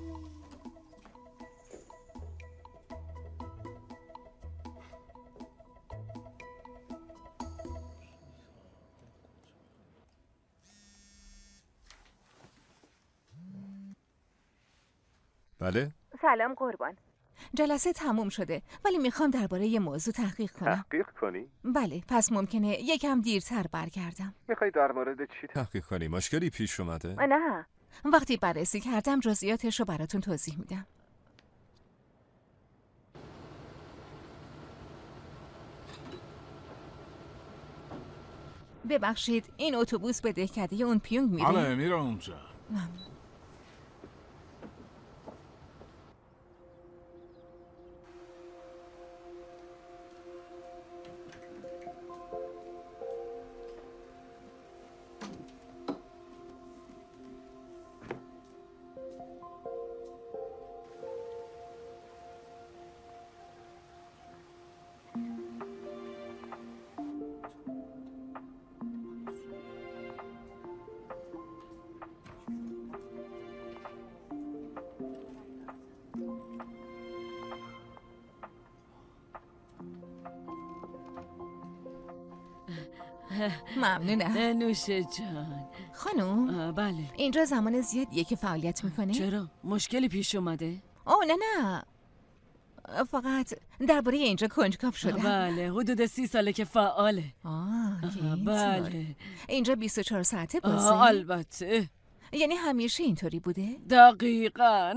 بله؟ سلام قربان. جلسه تموم شده ولی میخوام درباره یه موضوع تحقیق کنم. تحقیق کنی؟ بله، پس ممکنه یکم دیرتر برگردم. میخوای در مورد چی تحقیق کنی؟ مشکلی پیش اومده؟ نه. وقتی بررسی کردم جزئیاتش رو براتون توضیح میدم. ببخشید این اتوبوس به دهکده اون پیونگ میره؟ آره میره اونجا. ممنون. ممنونم. نوش جان. خانوم بله اینجا زمان زیادیه که فعالیت میکنه؟ چرا؟ مشکلی پیش اومده؟ اوه نه نه فقط درباره اینجا کنجکاو شدم. بله حدود سی ساله که فعاله. آه, آه بله. اینجا بیست و چهار ساعته بازه؟ البته. یعنی همیشه اینطوری بوده؟ دقیقاً.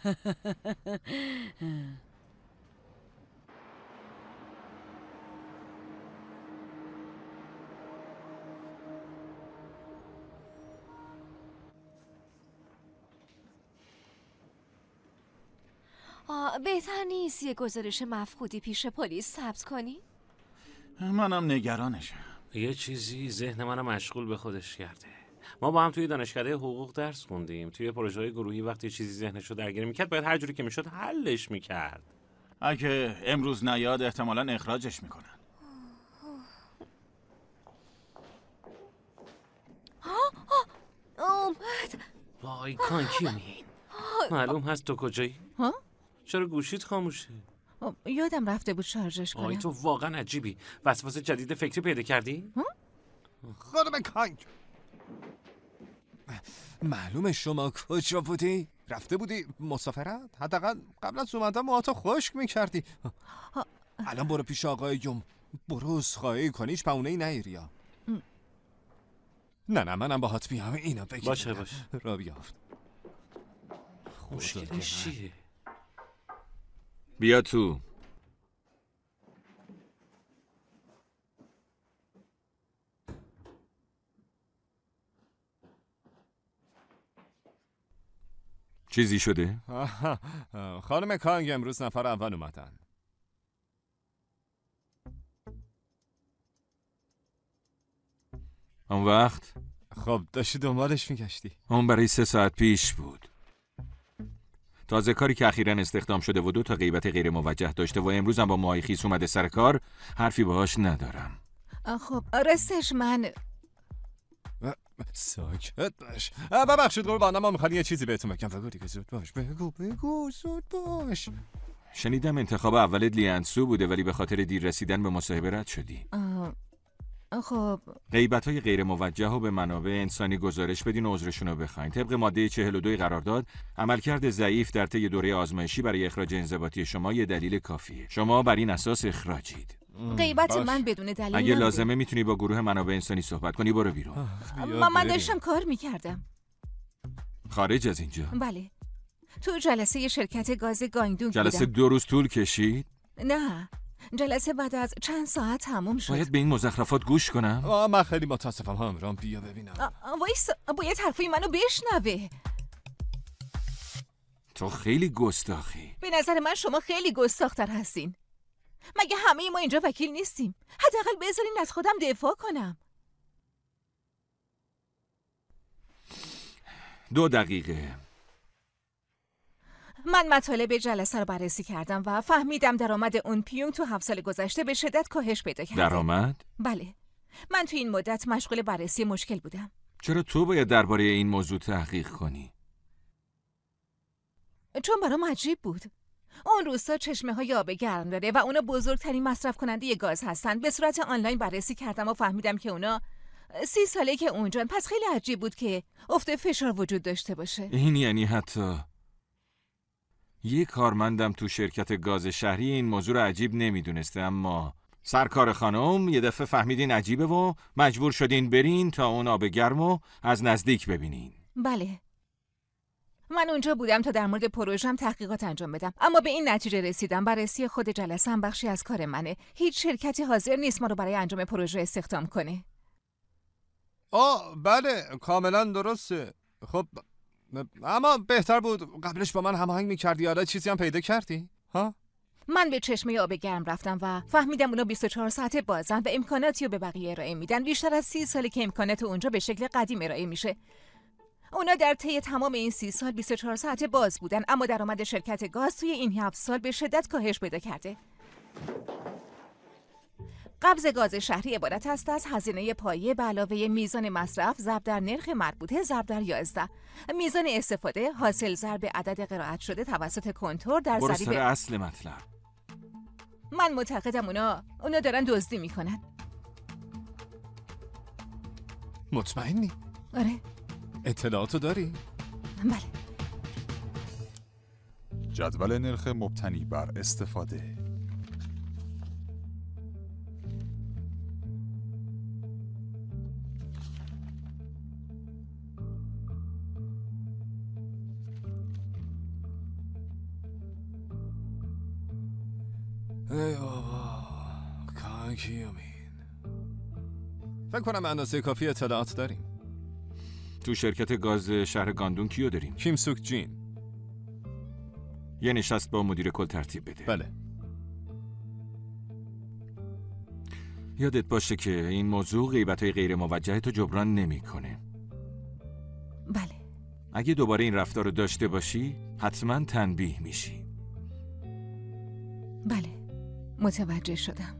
بهتر نیست یه گزارش مفقودی پیش پلیس ثبت کنی؟ منم نگرانشم. یه چیزی ذهن منو مشغول به خودش کرده. ما با هم توی دانشکده حقوق درس خوندیم. توی پروژه‌های گروهی وقتی چیزی ذهنش رو درگیر می‌کرد باید هر جوری که میشد حلش می‌کرد. اگه امروز نیاد احتمالاً اخراجش میکنن. اومد. وای کانکیومین، معلوم هست تو کجایی؟ ها؟ چرا گوشیت خاموشه؟ یادم رفته بود شارژش کنم. آی تو واقعا عجیبی. وسواس جدید فکری پیدا کردی؟ خانم کانک، معلومه شما کجا بودی؟ رفته بودی مسافرت؟ حداقل قبل از اومدن موهاتو خشک میکردی. الان برو پیش آقای یوم، برو عذرخواهی کنی، هیچ بهونه‌ای نیاری. نه نه منم باهات بیام اینا بگیرم. باشه باشه. را بیافت. مشکلش چیه؟ بیا تو. چیزی شده؟ خانم کانگ امروز نفر اول اومدن. اون وقت؟ خب داشتی دنبالش میگشتی؟ اون برای سه ساعت پیش بود. تازه کاری که اخیراً استخدام شده و دو تا غیبت غیر موجه داشته و امروز هم با موهای خیس اومده سر کار، حرفی باهاش ندارم. خب راستش من ساکت باش. ببخشید قربان، ما میخوام یه چیزی بهتون بگم. بگو دیگه، زود باش. بگو بگو زود باش. شنیدم انتخاب اولت لیانسو بوده ولی به خاطر دیر رسیدن به مصاحبه رد شدی. خب غیبت‌های غیر موجه و به منابع انسانی گزارش بدین و عذرشون رو بخواین. طبق ماده چهل و دو قرارداد، عملکرد ضعیف در طی دوره آزمایشی برای اخراج انضباطی شما یه دلیل کافیه. شما بر این اساس اخراجید. غیبت من بدون دلیل اگه لازمه میتونی با گروه منابع انسانی صحبت کنی. برو بیرون. ما من داشتم کار میکردم. خارج از اینجا؟ بله، تو جلسه شرکت گاز گانگدونگ جلسه بودم. دو روز طول کشید؟ نه، جلسه بعد از چند ساعت تموم شد. باید به این مزخرفات گوش کنم؟ آه من خیلی متاسفم همرام، بیا ببینم. وایس، باید حرفای منو بشنوه. تو خیلی گستاخی. به نظر من شما خیلی گستاختر هستین. مگه همه ما اینجا وکیل نیستیم؟ حداقل بذارین از خودم دفاع کنم. دو دقیقه. من مطالب جلسه رو بررسی کردم و فهمیدم درآمد اون پیونگ تو هفت سال گذشته به شدت کاهش پیدا کرده. درآمد؟ بله. من تو این مدت مشغول بررسی مشکل بودم. چرا تو باید درباره این موضوع تحقیق کنی؟ چون برام عجیب بود. اون روستا چشمه های آب گرم داره و اونا بزرگترین مصرف کننده گاز هستن. به صورت آنلاین بررسی کردم و فهمیدم که اونا سی ساله که اونجان. پس خیلی عجیب بود که افت فشار وجود داشته باشه. این یعنی حتی یه کارمندم تو شرکت گاز شهری این موضوع رو عجیب نمیدونسته، اما سرکار خانم یه دفعه فهمیدین عجیبه و مجبور شدین برین تا اون آب گرمو از نزدیک ببینین. بله. من اونجا بودم تا در مورد پروژم تحقیقات انجام بدم، اما به این نتیجه رسیدم بررسی خود جلسه هم بخشی از کار منه. هیچ شرکتی حاضر نیست ما رو برای انجام پروژه استخدام کنه. آه بله کاملا درسته. خب اما بهتر بود قبلش با من هماهنگ می‌کردی. حالا چیزی هم پیدا کردی؟ ها؟ من به چشمه آب گرم رفتم و فهمیدم اونا بیست و چهار ساعته بازن و امکاناتی رو به بقیه ارائه میدن. بیشتر از سی سالی که امکانات اونجا به شکل قدیم ارائه میشه. اونا در طی تمام این سی سال بیست و چهار ساعته باز بودن، اما درآمد شرکت گاز توی این هفت سال به شدت کاهش پیدا کرده. قبض گاز شهری عبارت است از هزینه پایه به علاوه میزان مصرف ضرب در نرخ مربوطه ضرب در یازده، میزان استفاده حاصل ضرب عدد قرائت شده توسط کنتور در برو ضریب. سر اصل مطلب. من معتقدم اونا اونا دارن دزدی میکنن. مطمئنی؟ آره. اطلاعاتو داری؟ بله. جدول نرخ مبتنی بر استفاده. ای بابا کانکیومین، فکر کنم اندازه کافی اطلاعات داریم. تو شرکت گاز شهر گاندون کیو داریم؟ کیم سوک جین. یه نشست با مدیر کل ترتیب بده. بله. یادت باشه که این موضوع غیبت‌های غیر موجه تو جبران نمی‌کنه. بله. اگه دوباره این رفتار رو داشته باشی حتما تنبیه میشی. بله، متوجه شدم.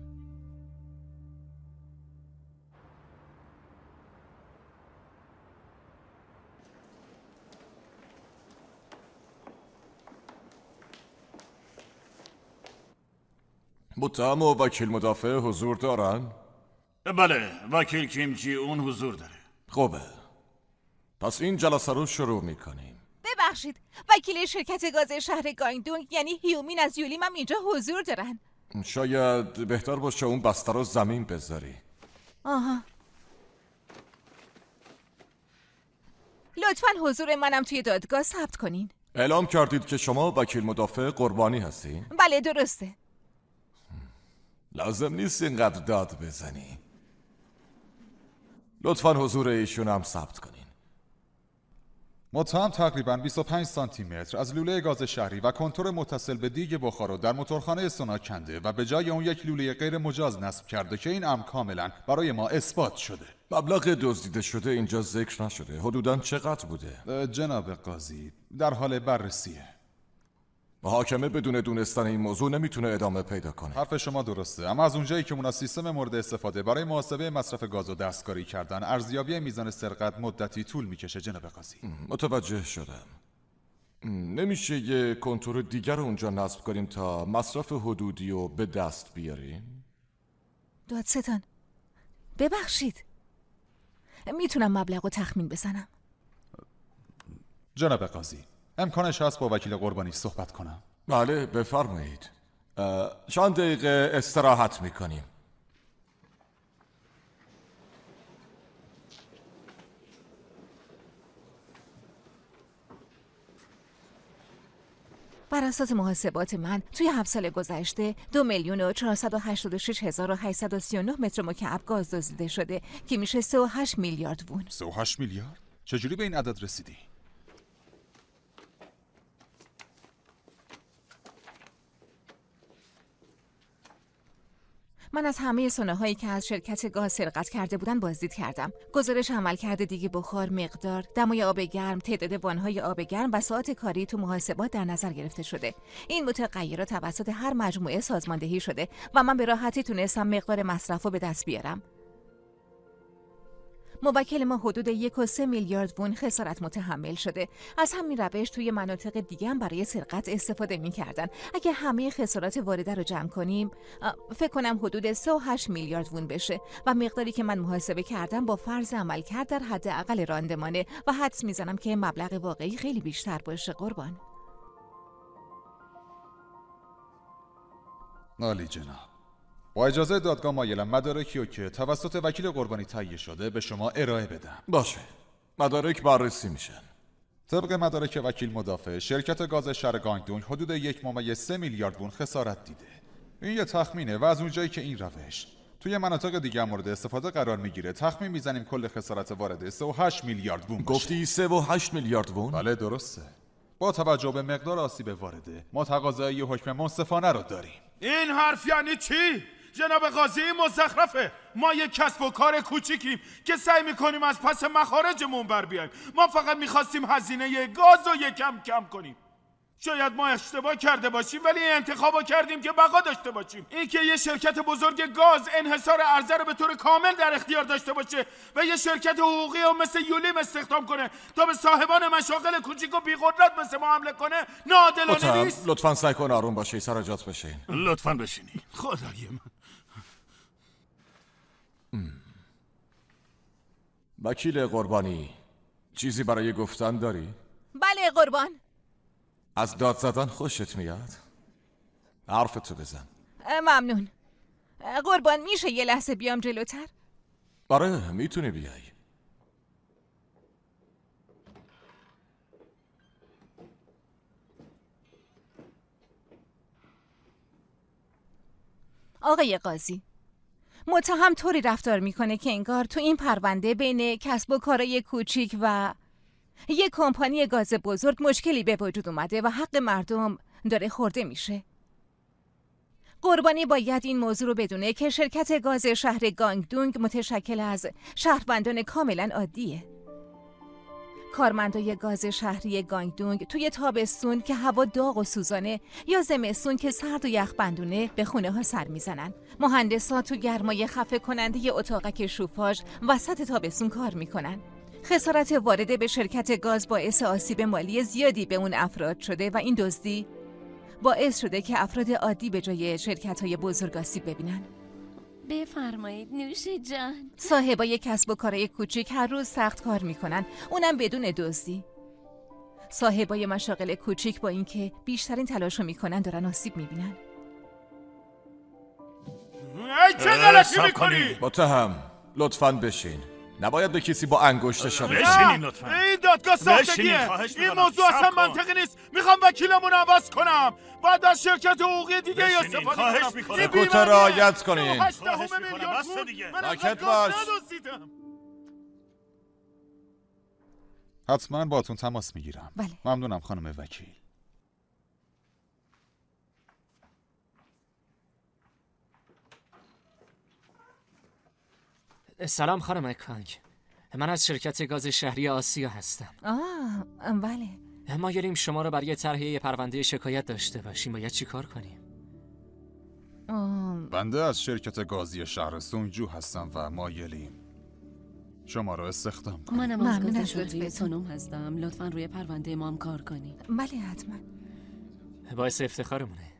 متهم و وکیل مدافع حضور دارن؟ بله، وکیل کیم جی اون حضور داره. خوبه، پس این جلسه رو شروع میکنیم. ببخشید، وکیل شرکت گاز شهر گانگدونگ یعنی هیومین از یولیم هم اینجا حضور دارن. شاید بهتر باشه اون بسته رو زمین بذاری. آها. لطفاً حضور منم توی دادگاه ثبت کنین. اعلام کردید که شما وکیل مدافع قربانی هستین؟ بله درسته. لازم نیست اینقدر داد بزنی. لطفاً حضور ایشون هم ثبت کنین. متهم تقریباً بیست و پنج سانتی متر از لوله گاز شهری و کنتور متصل به دیگ بخار رو در موتورخانه سونا کنده و به جای اون یک لوله غیر مجاز نصب کرده که این امر کاملاً برای ما اثبات شده. مبلغ دزدیده شده اینجا ذکر نشده. حدوداً چقدر بوده؟ جناب قاضی، در حال بررسیه. محاکمه بدون دونستن این موضوع نمیتونه ادامه پیدا کنه. حرف شما درسته، اما از اونجایی که اونا سیستم مورد استفاده برای محاسبه مصرف گاز و دستکاری کردن، ارزیابی میزان سرقت مدتی طول میکشه جناب قاضی. متوجه شدم. نمیشه یه کنتور دیگر رو اونجا نصب کنیم تا مصرف حدودی رو به دست بیاریم؟ دادستان، ببخشید، میتونم مبلغ رو تخمین بزنم؟ جناب قاضی، امکانش هست با وکیل قربانی صحبت کنم؟ بله بفرمایید. چند دقیقه استراحت میکنیم. بر اساس محاسبات من توی هفت سال گذشته دو میلیون و چهارصد و هشتاد و شش هزار و هشتصد و سی و نه متر مکعب گاز دزدیده شده که میشه سه و هشت میلیارد وون. سه و هشت میلیارد؟ چجوری به این عدد رسیدی؟ من از همه سوناهایی که از شرکت گاز سرقت کرده بودن بازدید کردم. گزارش عملکرد دیگه بخار، مقدار، دمای آب گرم، تعداد وانهای آب گرم و ساعت کاری تو محاسبات در نظر گرفته شده. این متغیرات توسط هر مجموعه سازماندهی شده و من به راحتی تونستم مقدار مصرف رو به دست بیارم. موکل ما حدود یک و سه میلیارد وون خسارت متحمل شده. از همین روش توی مناطق دیگه هم برای سرقت استفاده می‌کردن. اگه همه خسارات وارده رو جمع کنیم، فکر کنم حدود سه و هشت میلیارد وون بشه و مقداری که من محاسبه کردم با فرض عملکرد در حداقل راندمانه و حدس میزنم که مبلغ واقعی خیلی بیشتر باشه قربان. عالی جناب. با اجازه دادگاه مایلم مدارکی رو که توسط وکیل قربانی تهیه شده به شما ارائه بدم. باشه، مدارک بررسی میشن. طبق مدارک وکیل مدافع، شرکت گاز شهر گانگدونگ حدود یک ممیز سه میلیارد وون خسارت دیده. این یه تخمینه و از اونجایی که این روش توی مناطق دیگه مورد استفاده قرار میگیره، تخمین میزنیم کل خسارت وارده سه و هشت میلیارد وون باشه. گفتی سه و هشت میلیارد وون؟ بله درسته. با توجه به مقدار آسیب وارده، ما تقاضای حکم منصفانه رو داریم. این حرف یعنی چی؟ جناب قاضی مزخرفه. ما یک کسب و کار کوچیکیم که سعی میکنیم از پس مخارجمون بر بیایم. ما فقط میخواستیم هزینه گاز رو یکم کم کنیم. شاید ما اشتباه کرده باشیم ولی انتخابو کردیم که بقا داشته باشیم. این که یه شرکت بزرگ گاز انحصار عرضه رو به طور کامل در اختیار داشته باشه و یه شرکت حقوقی رو مثل یولیم استخدام کنه تا به صاحبان مشاغل کوچیک و بی‌قدرت مثل ما حمله کنه، ناعادلانه نیست؟ لطفاً سعی کن آروم باشی، سر جات بشین. لطفاً بشینی. خدای من. وکیل قربانی، چیزی برای گفتن داری؟ بله قربان. از داد زدن خوشت میاد؟ حرفتو بزن. ممنون قربان. میشه یه لحظه بیام جلوتر؟ آره میتونی بیای. آقای قاضی، متهم طوری رفتار میکنه که انگار تو این پرونده بین کسب و کارای کوچیک و یک کمپانی گاز بزرگ مشکلی به وجود اومده و حق مردم داره خورده میشه. قربانی باید این موضوع رو بدونه که شرکت گاز شهر گانگدونگ متشکل از شهروندان کاملا عادیه کارمندای گاز شهری گانگدونگ توی تابستون که هوا داغ و سوزانه یا زمستون که سرد و یخبندونه به خونه ها سر میزنن. مهندسا تو گرمای خفه کننده اتاقک شوفاژ وسط تابستون کار میکنن. خسارت وارده به شرکت گاز باعث آسیب مالی زیادی به اون افراد شده و این دزدی باعث شده که افراد عادی به جای شرکت‌های بزرگ آسیب ببینن. بفرمایید نوش جان. صاحبای کسب و کارهای کوچیک هر روز سخت کار میکنن، اونم بدون دزدی. صاحبای مشاغل کوچیک با اینکه بیشترین تلاشو میکنن دارن آسیب میبینن. ای چه غلطی میکنی؟ متهم لطفاً بشین. نباید به کسی با انگشت اشاره کنی. بشینین لطفاً. این دادگاه ساختگیه. این موضوع اصلا منطقی نیست. میخوام وکیلمون عوض کنم. بعد از شرکت حقوقی دیگه استفاده کنم. سکوت رعایت کنین. ساکت باش. حتما باتون تماس میگیرم. بله. ممنونم خانم وکیل. سلام خانم کانگ. من از شرکت گاز شهری آسیا هستم. آه بله. ما گریم شما رو برای طرح یه پرونده شکایت داشته باشیم. باید چی کار کنیم؟ آه. بنده از شرکت گازی شهر سونگجو هستم و مایلیم شما رو استخدام کنیم. منم از گاز شهری سونوم هستم. لطفاً روی پرونده ما هم کار کنیم. بله حتما. باعث افتخارمونه.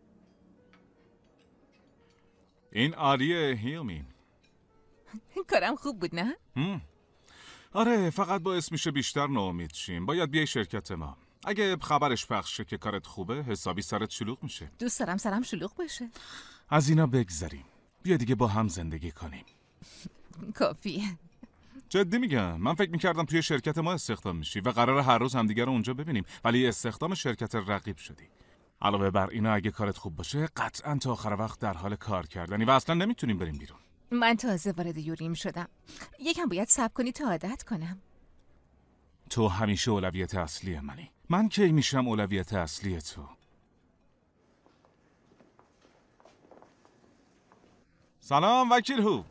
این عالیه هیومین. کارم خوب بود نه؟ هم. آره فقط باعث میشه بیشتر ناامید شیم. باید بیای شرکت ما. اگه خبرش پخشه که کارت خوبه حسابی سرت شلوغ میشه. دوست دارم سرم شلوغ بشه. از اینا بگذریم. بیا دیگه با هم زندگی کنیم. کافیه. جدی میگم من فکر میکردم توی شرکت ما استخدام میشی و قراره هر روز همدیگه رو اونجا ببینیم، ولی استخدام شرکت رقیب شدی. علاوه بر اینا اگه کارت خوب باشه قطعاً تا آخر وقت در حال کار کردنی و اصلا نمیتونیم بریم بیرون. من تازه وارد یوریم شدم. یکم باید صبر کنی تا عادت کنم. تو همیشه اولویت اصلی منی. من کی میشم اولویت اصلی تو؟ سلام وکیل هو.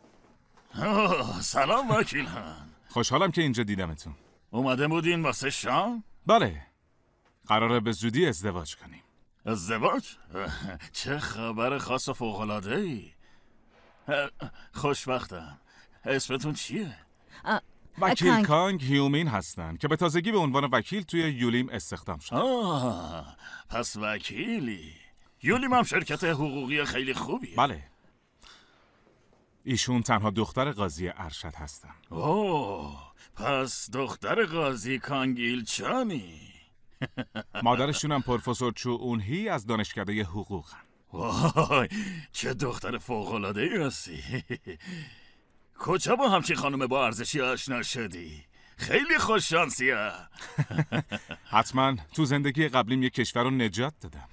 سلام وکیل هان. خوشحالم که اینجا دیدمتون. اومده بودین واسه شام؟ بله. قراره به زودی ازدواج کنیم. ازدواج؟ چه خبر خاص و فوق‌العاده‌ای. خوشبختم. اسمتون چیه؟ وکیل کانگ. کانگ هیومین هستن که به تازگی به عنوان وکیل توی یولیم استخدام شد. آه، پس وکیلی. یولیم هم شرکت حقوقی خیلی خوبیه. بله. ایشون تنها دختر قاضی ارشد هستن. اوه، پس دختر قاضی کانگ ایلچانی. مادرشون هم پروفسور چو اونهی از دانشکده حقوقن. وای، چه دختر فوق‌العاده‌ای هستی. کجا با همچین خانم با ارزشی آشنا شدی؟ خیلی خوش شانسیه. حتما تو زندگی قبلیم یک کشور رو نجات دادم.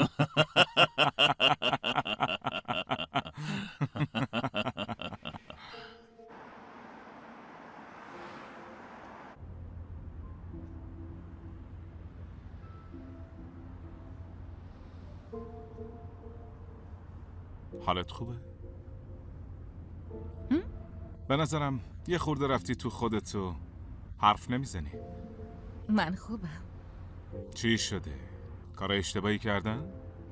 حالت خوبه؟ به نظرم یه خورده رفتی تو خودتو حرف نمیزنی. من خوبم. چی شده؟ کار اشتباهی کردن؟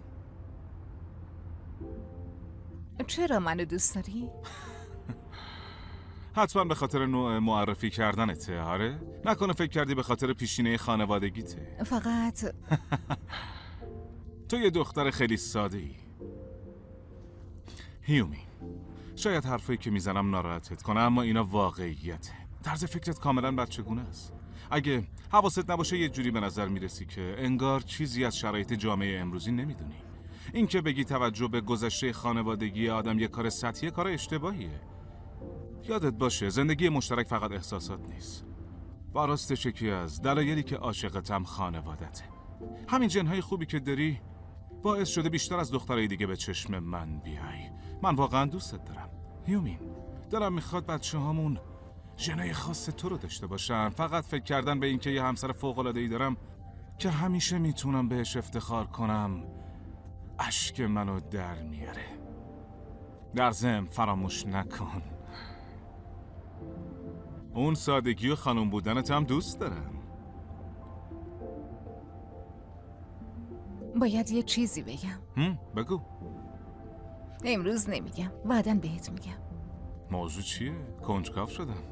چرا منو دوست داری؟ حتما به خاطر نوع معرفی کردنته. آره؟ نکنه فکر کردی به خاطر پیشینه خانوادگیته. فقط تو یه دختر خیلی ساده ای. هیومین، شاید حرفایی که میزنم ناراحتت کنه اما اینا واقعیته. طرز فکرت کاملا بچگونه است. اگه حواست نباشه یه جوری به نظر میرسی که انگار چیزی از شرایط جامعه امروزی نمیدونی. این که بگی توجه به گذشته خانوادگی آدم یه کار سطحیه کار اشتباهیه. یادت باشه زندگی مشترک فقط احساسات نیست. و راستش یکی از دلایلی که عاشقتم خانوادته. همین جنهای خوبی که داری باعث شده بیشتر از دخترای دیگه به چشم من بیای. من واقعا دوستت دارم هیومین. دلم میخواد بچه هامون ژنای خاص تو رو داشته باشن. فقط فکر کردن به اینکه یه همسر فوق‌العاده‌ای دارم که همیشه میتونم بهش افتخار کنم اشک منو در میاره. در ضمن فراموش نکن اون سادگی و خانم بودنت هم دوست دارم. باید یه چیزی بگم. هم بگو. امروز نمیگم، بعداً بهت میگم. موضوع چیه؟ کنجکاو شدم.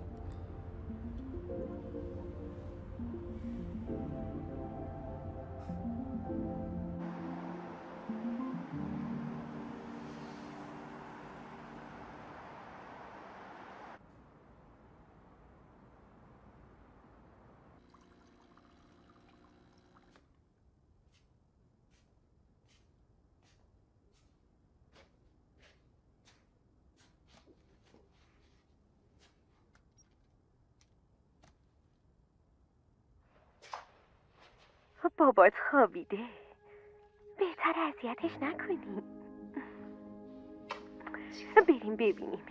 بابات خوابیده، بهتر اذیتش نکنیم. بریم ببینیم.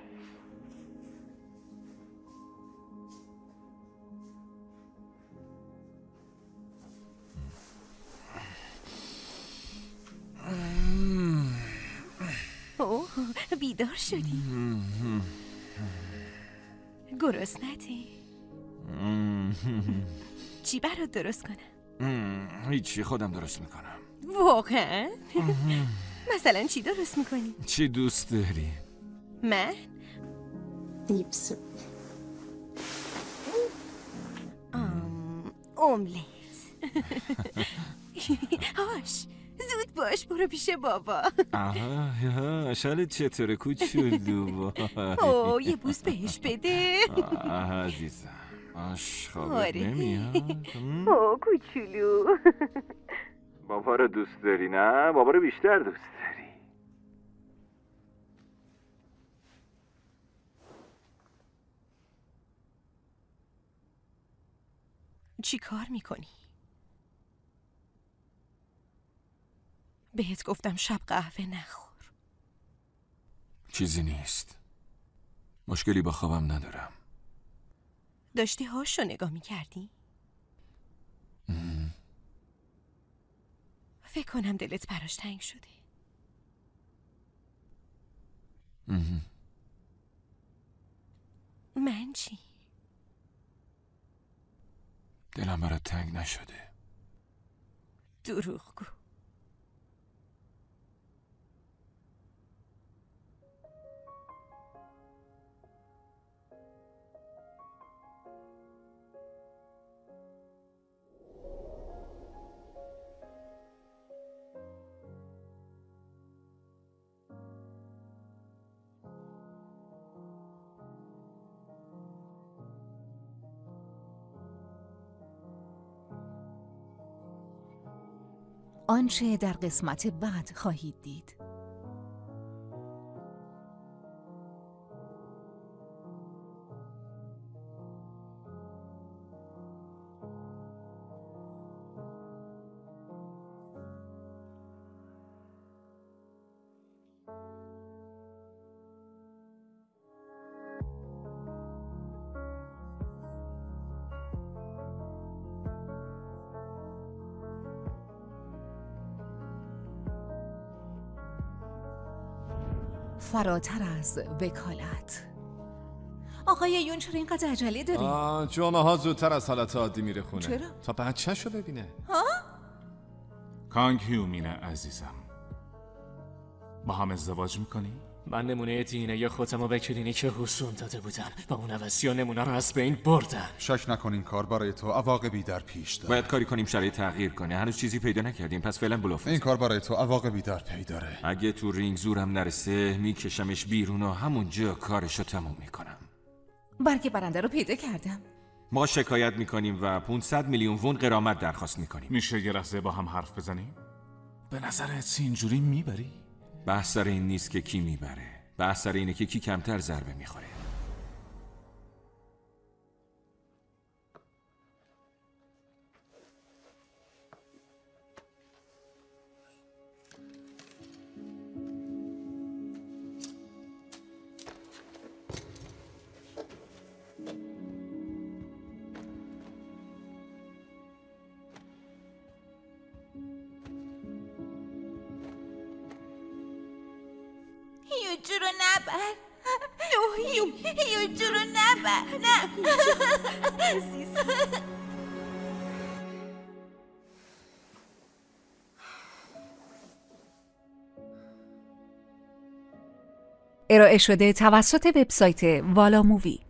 اوه بیدار شدی؟ گرسنتی؟ چی برات درست کنم؟ هیچی، خودم درست میکنم. واقعا؟ مثلا چی درست میکنی؟ چی دوست داری؟ من؟ لیپس املت. هاش زود باش، برو پیش بابا. آها شالت چطوره کوچولو؟ اوه یه بوس بهش بده. عزیزم آش خوابت نمیاد؟ اوه کوچولو. بابا رو دوست داری نه؟ بابا رو بیشتر دوست داری. چی کار میکنی؟ بهت گفتم شب قهوه نخور. چیزی نیست، مشکلی با خوابم ندارم. داشتی هاشو نگاه میکردی؟ فکر کنم دلت براش تنگ شده. من چی؟ دلم برات تنگ نشده. دروغگو. آنچه در قسمت بعد خواهید دید. فراتر از وکالت. آقای یون چرا اینقدر عجله داری؟ آه جمعه ها زودتر از حالت عادی میره خونه. چرا؟ تا بچه‌شو ببینه. ها؟ کانگ هیومینه عزیزم، با هم ازدواج میکنی؟ من نمونه دینه خودمو به کلینیک حسون داده بودم و اون عوضی نمونه رو از بین بردن. شک نکن این کار برای تو عواقبی در پیش داره. باید کاری کنیم شرایط تغییر کنه. هنوز چیزی پیدا نکردیم، پس فعلا بلوف. این کار برای تو عواقبی در پی داره. اگه تو رینگ زورم نرسه میکشمش بیرون و همونجا کارشو تموم میکنم. برگ برنده رو پیدا کردم. ما شکایت میکنیم و پانصد میلیون وون غرامت درخواست میکنیم. میشه یه لحظه با هم حرف بزنیم؟ به نظرت اینجوری میبری؟ بحث سر این نیست که کی میبره، بحث سر اینه که کی کمتر ضربه میخوره. یوجو رو نبر. هیو هیو جورو نبر نه ارائه شده توسط وبسایت والا مووی.